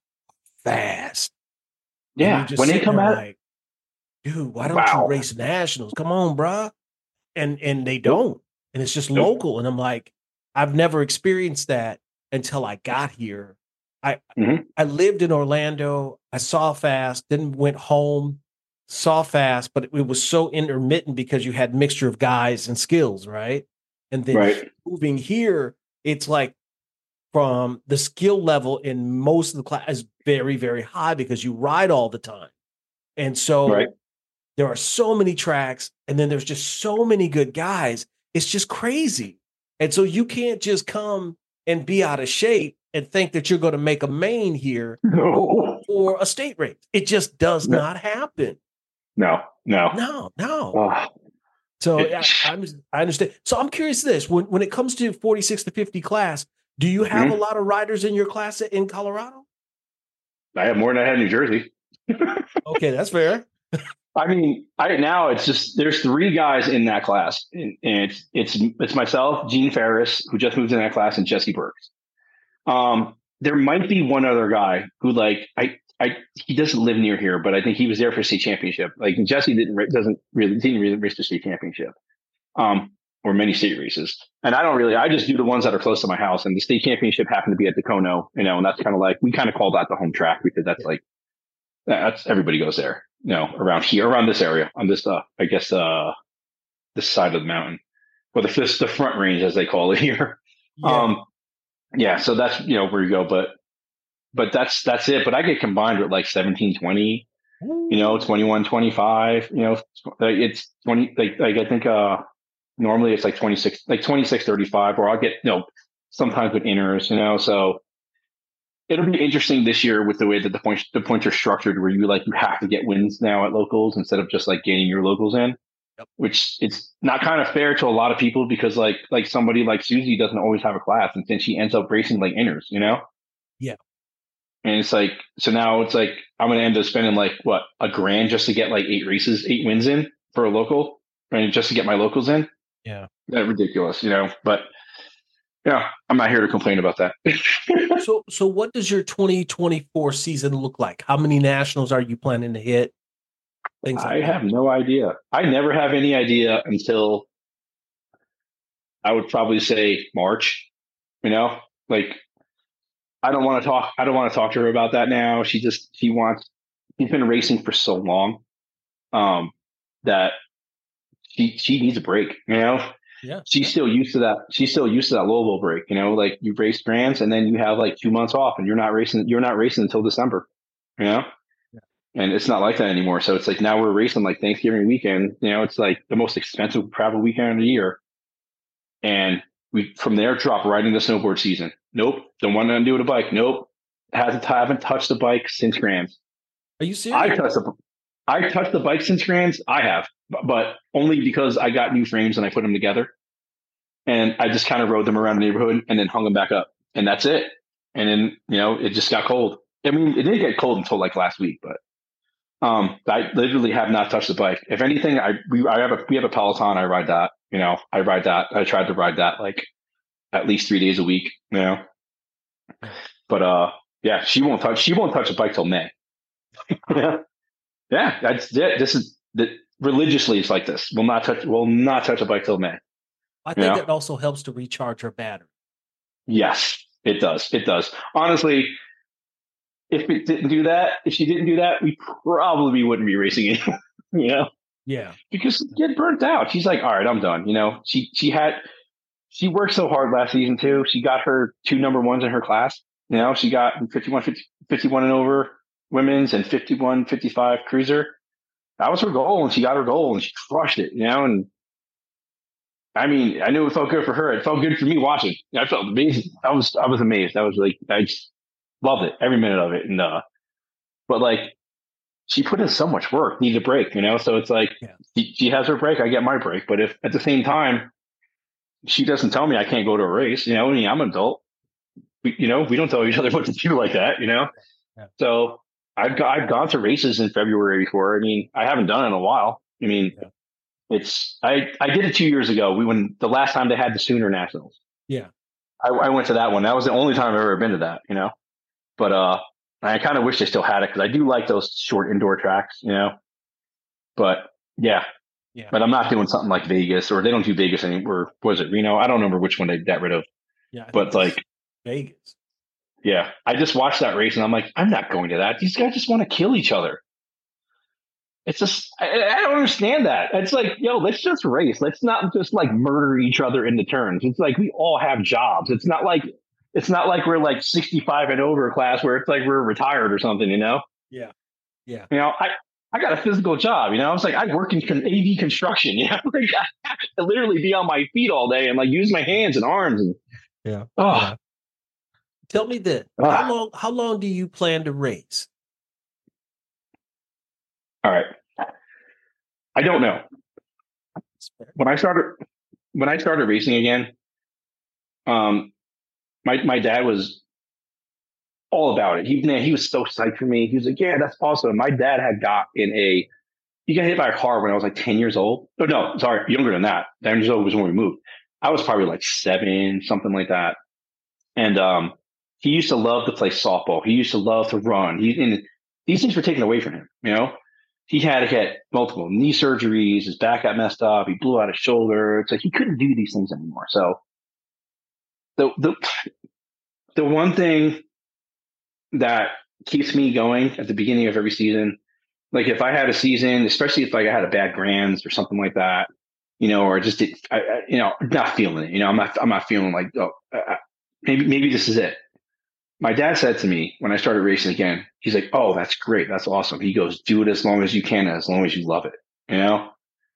fast. And Yeah, you're just when they sitting come there out, like, dude, why don't you wow. race nationals? Come on, bruh. And and they Nope. don't. And it's just Nope. local. And I'm like, I've never experienced that until I got here. I Mhm. I lived in Orlando. I saw fast, then went home, saw fast, but it was so intermittent because you had mixture of guys and skills, right? And then Right. moving here, it's like from the skill level in most of the class is very, very high because you ride all the time. And so Right. there are so many tracks, and then there's just so many good guys. It's just crazy. And so you can't just come and be out of shape and think that you're going to make a main here No. for a state race. It just does No. not happen. No. No. No, no. Oh, So it- I, I'm, I understand. So I'm curious this, when, when it comes to forty-six to fifty class, do you have Mhm. a lot of riders in your class in Colorado? I have more than I had in New Jersey. Okay, that's fair. I mean, I now it's just there's three guys in that class, and, and it's it's it's myself, Gene Ferris, who just moved in that class, and Jesse Burks. Um, there might be one other guy who, like, I I he doesn't live near here, but I think he was there for state championship. Like, Jesse didn't ra- doesn't really didn't really race the state championship, um, or many state races. And I don't really, I just do the ones that are close to my house. And the state championship happened to be at Dacono, you know, and that's kind of like we kind of call that the home track because that's like that's everybody goes there, you know, around here, around this area, on this, uh, I guess, uh, this side of the mountain, or the this, the front range as they call it here. Yeah. Um, yeah, so that's you know where you go, but but that's that's it. But I get combined with like seventeen, twenty, you know, twenty-one, twenty-five, you know, like it's twenty, like like I think uh normally it's like twenty-six, like twenty-six, thirty-five, or I'll get you know sometimes with inners, you know, so. It'll be interesting this year with the way that the points the points are structured, where you like you have to get wins now at locals instead of just like getting your locals in, Yep. which it's not kind of fair to a lot of people because like like somebody like Susie doesn't always have a class, and then she ends up racing like inners, you know. Yeah. And it's like so now it's like I'm gonna end up spending like what a grand just to get like eight races, eight wins in for a local, and just to get my locals in. Yeah. That's ridiculous, you know. But yeah, I'm not here to complain about that. So, so what does your twenty twenty-four season look like? How many nationals are you planning to hit? Things like I that. have no idea. I never have any idea until I would probably say March. You know, like I don't want to talk. I don't want to talk to her about that now. She just she wants. She's been racing for so long, um, that she she needs a break. You know, Yeah. she's still used to that. She's still used to that Louisville break. You know, like you race Grands and then you have like two months off, and you're not racing. You're not racing until December. You know. And it's not like that anymore. So it's like now we're racing like Thanksgiving weekend. You know, it's like the most expensive travel weekend of the year. And we from there drop right into snowboard season. Nope, don't want to do with a bike. Nope, hasn't haven't touched the bike since Grands. Are you serious? I touched the I touched the bike since Grands. I have, but only because I got new frames and I put them together, and I just kind of rode them around the neighborhood and then hung them back up, and that's it. And then you know it just got cold. I mean, it didn't get cold until like last week, but. Um, I literally have not touched the bike. If anything, I we I have a we have a Peloton. I ride that. You know, I ride that. I tried to ride that like at least three days a week. You know, but uh, yeah, she won't touch. She won't touch a bike till May. yeah, yeah, that's it. This is the religiously. It's like this. Will not touch. Will not touch a bike till May. I think Yeah. that also helps to recharge her battery. Yes, it does. It does. Honestly, if it didn't do that, if she didn't do that, we probably wouldn't be racing it. you know. Yeah. Because get burnt out. She's like, all right, I'm done. You know, she she had she worked so hard last season too. She got her two number ones in her class. You know, she got fifty-one, fifty, fifty-one and over women's and fifty-one, fifty-five cruiser. That was her goal, and she got her goal, and she crushed it. You know, and I mean, I knew it felt good for her. It felt good for me watching. I felt amazing. I was I was amazed. I was like, I just loved it, every minute of it. And uh, but like. She put in so much work, needs a break, you know? So it's like, Yeah. she, she has her break, I get my break. But if at the same time, she doesn't tell me I can't go to a race, you know, I mean, I'm an adult. We, you know, we don't tell each other what to do like that, you know? Yeah. So I've got, I've gone to races in February before. I mean, I haven't done it in a while. I mean, Yeah. it's, I, I did it two years ago. We, when the last time they had the Sooner Nationals, Yeah. I, I went to that one. That was the only time I've ever been to that, you know, but, uh, I kind of wish they still had it because I do like those short indoor tracks, you know, but yeah, Yeah. but I'm not doing something like Vegas, or they don't do Vegas anymore. Was it Reno? I don't remember which one they got rid of, Yeah. I think but it's like, Vegas. yeah, I just watched that race and I'm like, I'm not going to that. These guys just want to kill each other. It's just, I, I don't understand that. It's like, yo, let's just race. Let's not just like murder each other in the turns. It's like we all have jobs. It's not like it's not like we're like sixty-five and over class where it's like we're retired or something, you know? Yeah. Yeah. You know, I, I got a physical job, you know? It's like I work in con- A V construction, you know? Like, I have to literally be on my feet all day and like use my hands and arms and Yeah. oh. Yeah. Tell me this. Ah. How long how long do you plan to race? All right. I don't know. When I started when I started racing again, um, my my dad was all about it. He man, he was so psyched for me. He was like, "Yeah, that's awesome." My dad had got in a he got hit by a car when I was like ten years old. Oh no, sorry, younger than that. Ten years old was when we moved. I was probably like seven, something like that. And um, he used to love to play softball. He used to love to run. He and these things were taken away from him. You know, he had to get multiple knee surgeries. His back got messed up. He blew out his shoulder. It's like he couldn't do these things anymore. So the the the one thing that keeps me going at the beginning of every season, like if I had a season, especially if like I had a bad grands or something like that, you know, or just did, I, I, you know, not feeling it. You know, I'm not I'm not feeling like oh I, maybe maybe this is it. My dad said to me when I started racing again, he's like, "Oh, that's great. That's awesome." He goes, "Do it as long as you can, as long as you love it." You know?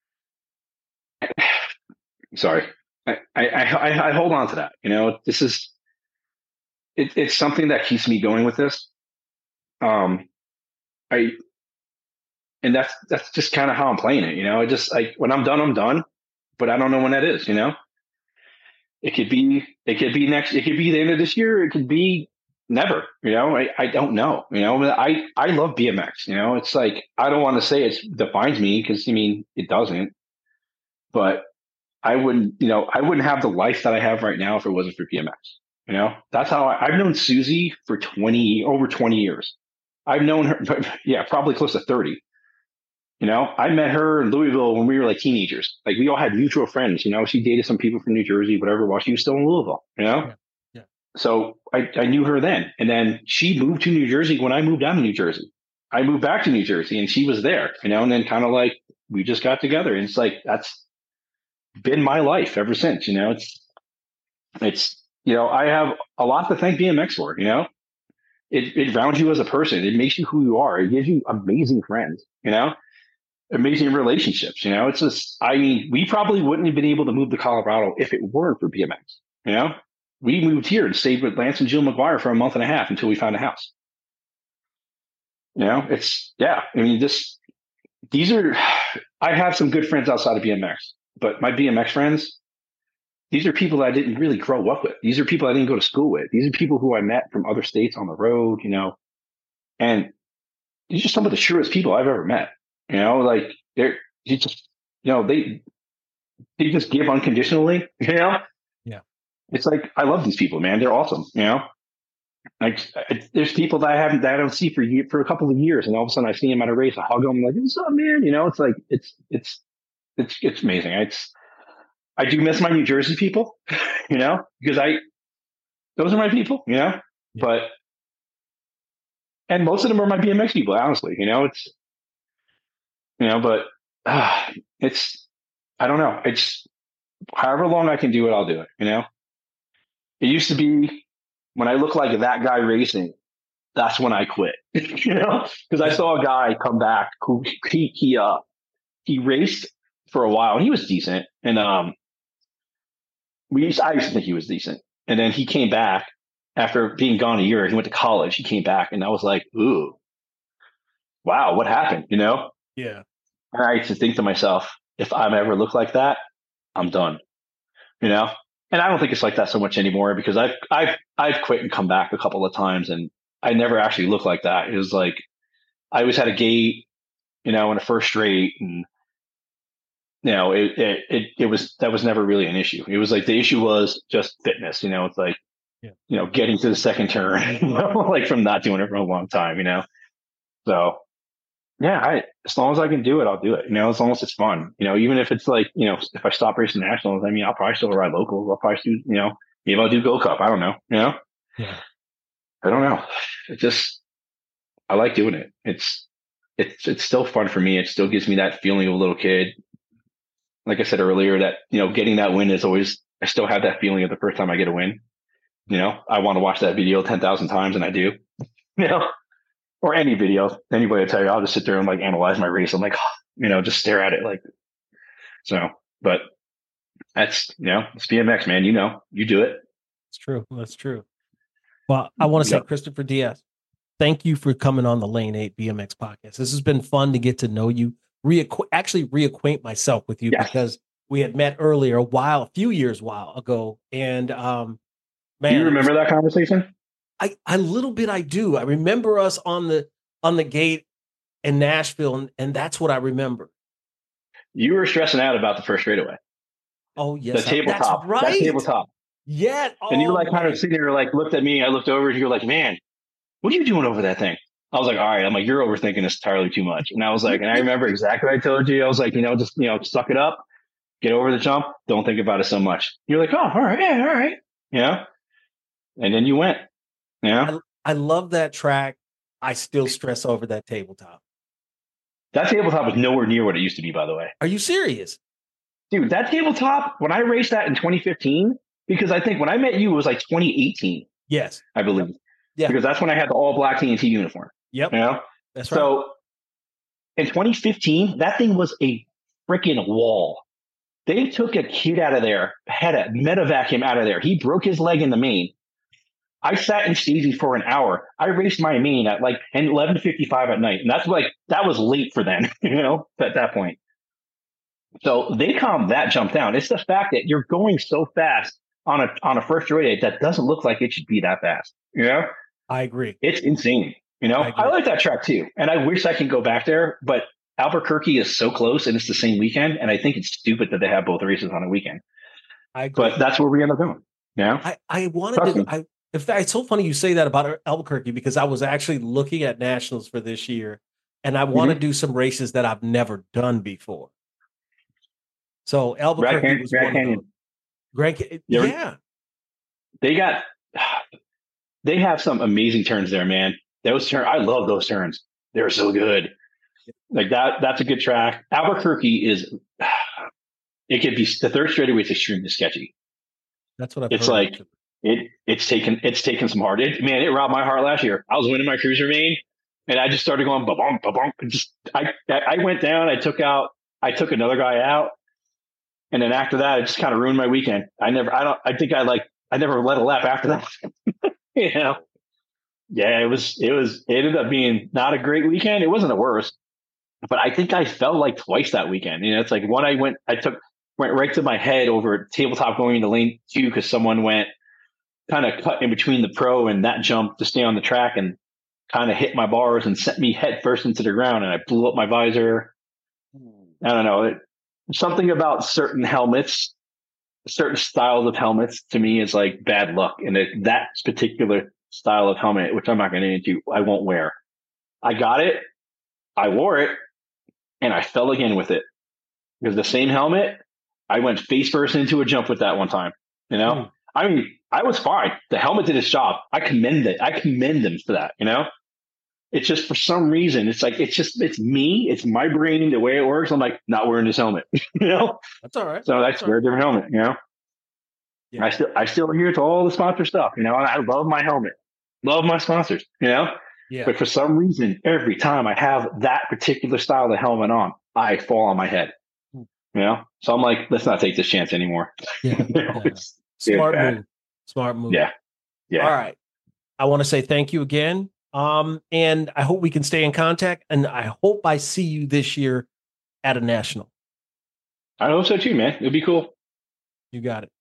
Sorry. I, I, I, I hold on to that. You know, this is, it, it's something that keeps me going with this. Um, I, and that's, that's just kind of how I'm playing it. You know, I just like, when I'm done, I'm done, but I don't know when that is, you know? It could be, it could be next, it could be the end of this year. It could be never, you know, I, I don't know, you know, I, I love B M X, you know, it's like, I don't want to say it defines me because I mean, it doesn't, but I wouldn't, you know, I wouldn't have the life that I have right now if it wasn't for B M X, you know, that's how I, I've known Susie for twenty, over twenty years. I've known her, yeah, probably close to thirty. You know, I met her in Louisville when we were like teenagers. Like we all had mutual friends, you know, she dated some people from New Jersey, whatever, while she was still in Louisville, you know? Yeah. Yeah. So I, I knew her then. And then she moved to New Jersey when I moved down to New Jersey. I moved back to New Jersey and she was there, you know, and then kind of like we just got together. And it's like, that's been my life ever since, you know, it's, it's, you know, I have a lot to thank B M X for, you know, it, it rounds you as a person. It makes you who you are. It gives you amazing friends, you know, amazing relationships. You know, it's just, I mean, we probably wouldn't have been able to move to Colorado if it weren't for B M X. You know, we moved here and stayed with Lance and Jill McGuire for a month and a half until we found a house. You know, it's, yeah, I mean, this, these are, I have some good friends outside of B M X, but my B M X friends, these are people that I didn't really grow up with. These are people I didn't go to school with. These are people who I met from other states on the road, you know, and these are some of the truest people I've ever met. You know, like they're you just, you know, they they just give unconditionally. You know, yeah. It's like I love these people, man. They're awesome. You know, like I, there's people that I haven't that I don't see for year, for a couple of years, and all of a sudden I see them at a race, I hug them, I'm like, "What's up, man?" You know, it's like it's it's it's it's amazing. It's I do miss my New Jersey people, you know, because I those are my people, you know, yeah. But and most of them are my B M X people, honestly. You know, it's. You know, but uh, it's, I don't know. It's however long I can do it, I'll do it. You know, it used to be when I look like that guy racing, that's when I quit, you know, because I saw a guy come back who he, he, uh, he raced for a while and he was decent. And, um, we used, I used to think he was decent. And then he came back after being gone a year. He went to college. He came back and I was like, ooh, wow, what happened? You know? Yeah. And I used to think to myself, if I'm ever look like that, I'm done, you know? And I don't think it's like that so much anymore because I've, I've, I've quit and come back a couple of times and I never actually looked like that. It was like, I always had a gait, you know, in a first straight, and you know, it, it it it was that was never really an issue. It was like the issue was just fitness. You know, it's like Yeah. you know, getting to the second turn, you know, like from not doing it for a long time. You know, so yeah, I as long as I can do it, I'll do it. You know, as long as it's fun. You know, even if it's like you know, if I stop racing nationals, I mean, I'll probably still ride locals. I'll probably do you know, maybe I'll do Gold Cup. I don't know. You know, Yeah. I don't know. It just I like doing it. It's it's it's still fun for me. It still gives me that feeling of a little kid. Like I said earlier, that you know, getting that win is always. I still have that feeling of the first time I get a win. You know, I want to watch that video ten thousand times, and I do. You know, or any video. Anybody will tell you, I'll just sit there and like analyze my race. I'm like, you know, just stare at it like. So, but that's you know, it's B M X, man. You know, you do it. It's true. That's true. Well, I want to say, Yep. Christopher Diaz, thank you for coming on the Lane eight B M X podcast. This has been fun to get to know you, reacqu- actually reacquaint myself with you Yes. because we had met earlier a while, a few years while ago. And um, man, do you remember that conversation? I, I little bit I do. I remember us on the on the gate in Nashville, and, and that's what I remember. You were stressing out about the first straightaway. Oh yes, The tabletop. that's right. That tabletop. Yeah. And you oh, like kind my- of sitting there, like looked at me. I looked over, and you're like, "Man, what are you doing over that thing?" I was like, "All right." I'm like, "You're overthinking this entirely too much." And I was like, and I remember exactly what I told you. I was like, you know, just you know, suck it up, get over the jump, don't think about it so much. You're like, "Oh, all right, yeah, all right," you know. And then you went, yeah. I love that track. I still stress over that tabletop. That tabletop was nowhere near what it used to be, by the way. Are you serious? Dude, that tabletop, when I raced that in twenty fifteen, because I think when I met you, it was like twenty eighteen, Yes. I believe. Yeah. Because that's when I had the all black T N T uniform. Yep. You know? That's right. So in twenty fifteen, that thing was a freaking wall. They took a kid out of there, had a medevac him out of there. He broke his leg in the main. I sat in Stevie for an hour. I raced my main at like eleven fifty-five at night. And that's like, that was late for them, you know, at that point. So they calmed that jump down. It's the fact that you're going so fast on a on a first race that doesn't look like it should be that fast. You know, I agree. it's insane. You know, I agree. I like that track too, and I wish I can go back there. But Albuquerque is so close, and it's the same weekend, and I think it's stupid that they have both races on a weekend. I agree. But that's where we end up going. Yeah, I, I wanted Trust to. me. I, in fact, it's so funny you say that about Albuquerque because I was actually looking at nationals for this year, and I want to Mhm. do some races that I've never done before. So Albuquerque Grand- was Grand one Canyon. of those. Grand Ca- You ever- yeah. they got they have some amazing turns there, man. Those turns, I love those turns. They're so good. Like that, that's a good track. Albuquerque is. It could be the third straightaway is extremely sketchy. That's what I've It's heard. like it. It's taken. It's taken some heart. It, man, it robbed my heart last year. I was winning my cruiser main, and I just started going ba bonk ba bonk. Just I. I went down. I took out. I took another guy out, and then after that, it just kind of ruined my weekend. I never. I don't. I think I like. I never led a lap after that. You know. Yeah, it was. It was. It ended up being not a great weekend. It wasn't the worst, but I think I fell like twice that weekend. You know, it's like one I went. I took. Went right to my head over tabletop going into lane two because someone went kind of cut in between the pro and that jump to stay on the track and kind of hit my bars and sent me head first into the ground and I blew up my visor. I don't know. It, something about certain helmets, certain styles of helmets to me is like bad luck. And it, that particular style of helmet, which I'm not going to get into, I won't wear. I got it. I wore it and I fell again with it because the same helmet, I went face first into a jump with that one time. You know, Mm. I mean, I was fine. The helmet did its job. I commend it. I commend them for that. You know, it's just for some reason, it's like it's just it's me. It's my brain the way it works. I'm like not wearing this helmet. You know, That's all right. so that's all wear a different helmet. You know, Yeah. I still I still adhere to all the sponsor stuff. You know, and I love my helmet, love my sponsors. You know, Yeah. but for some reason, every time I have that particular style of helmet on, I fall on my head. You know, so I'm like, let's not take this chance anymore. Yeah. You know, Yeah. it's- Smart bad. move. Smart move. Yeah. Yeah. All right. I want to say thank you again. Um, and I hope we can stay in contact. And I hope I see you this year at a national. I hope so too, man. It'd be cool. You got it.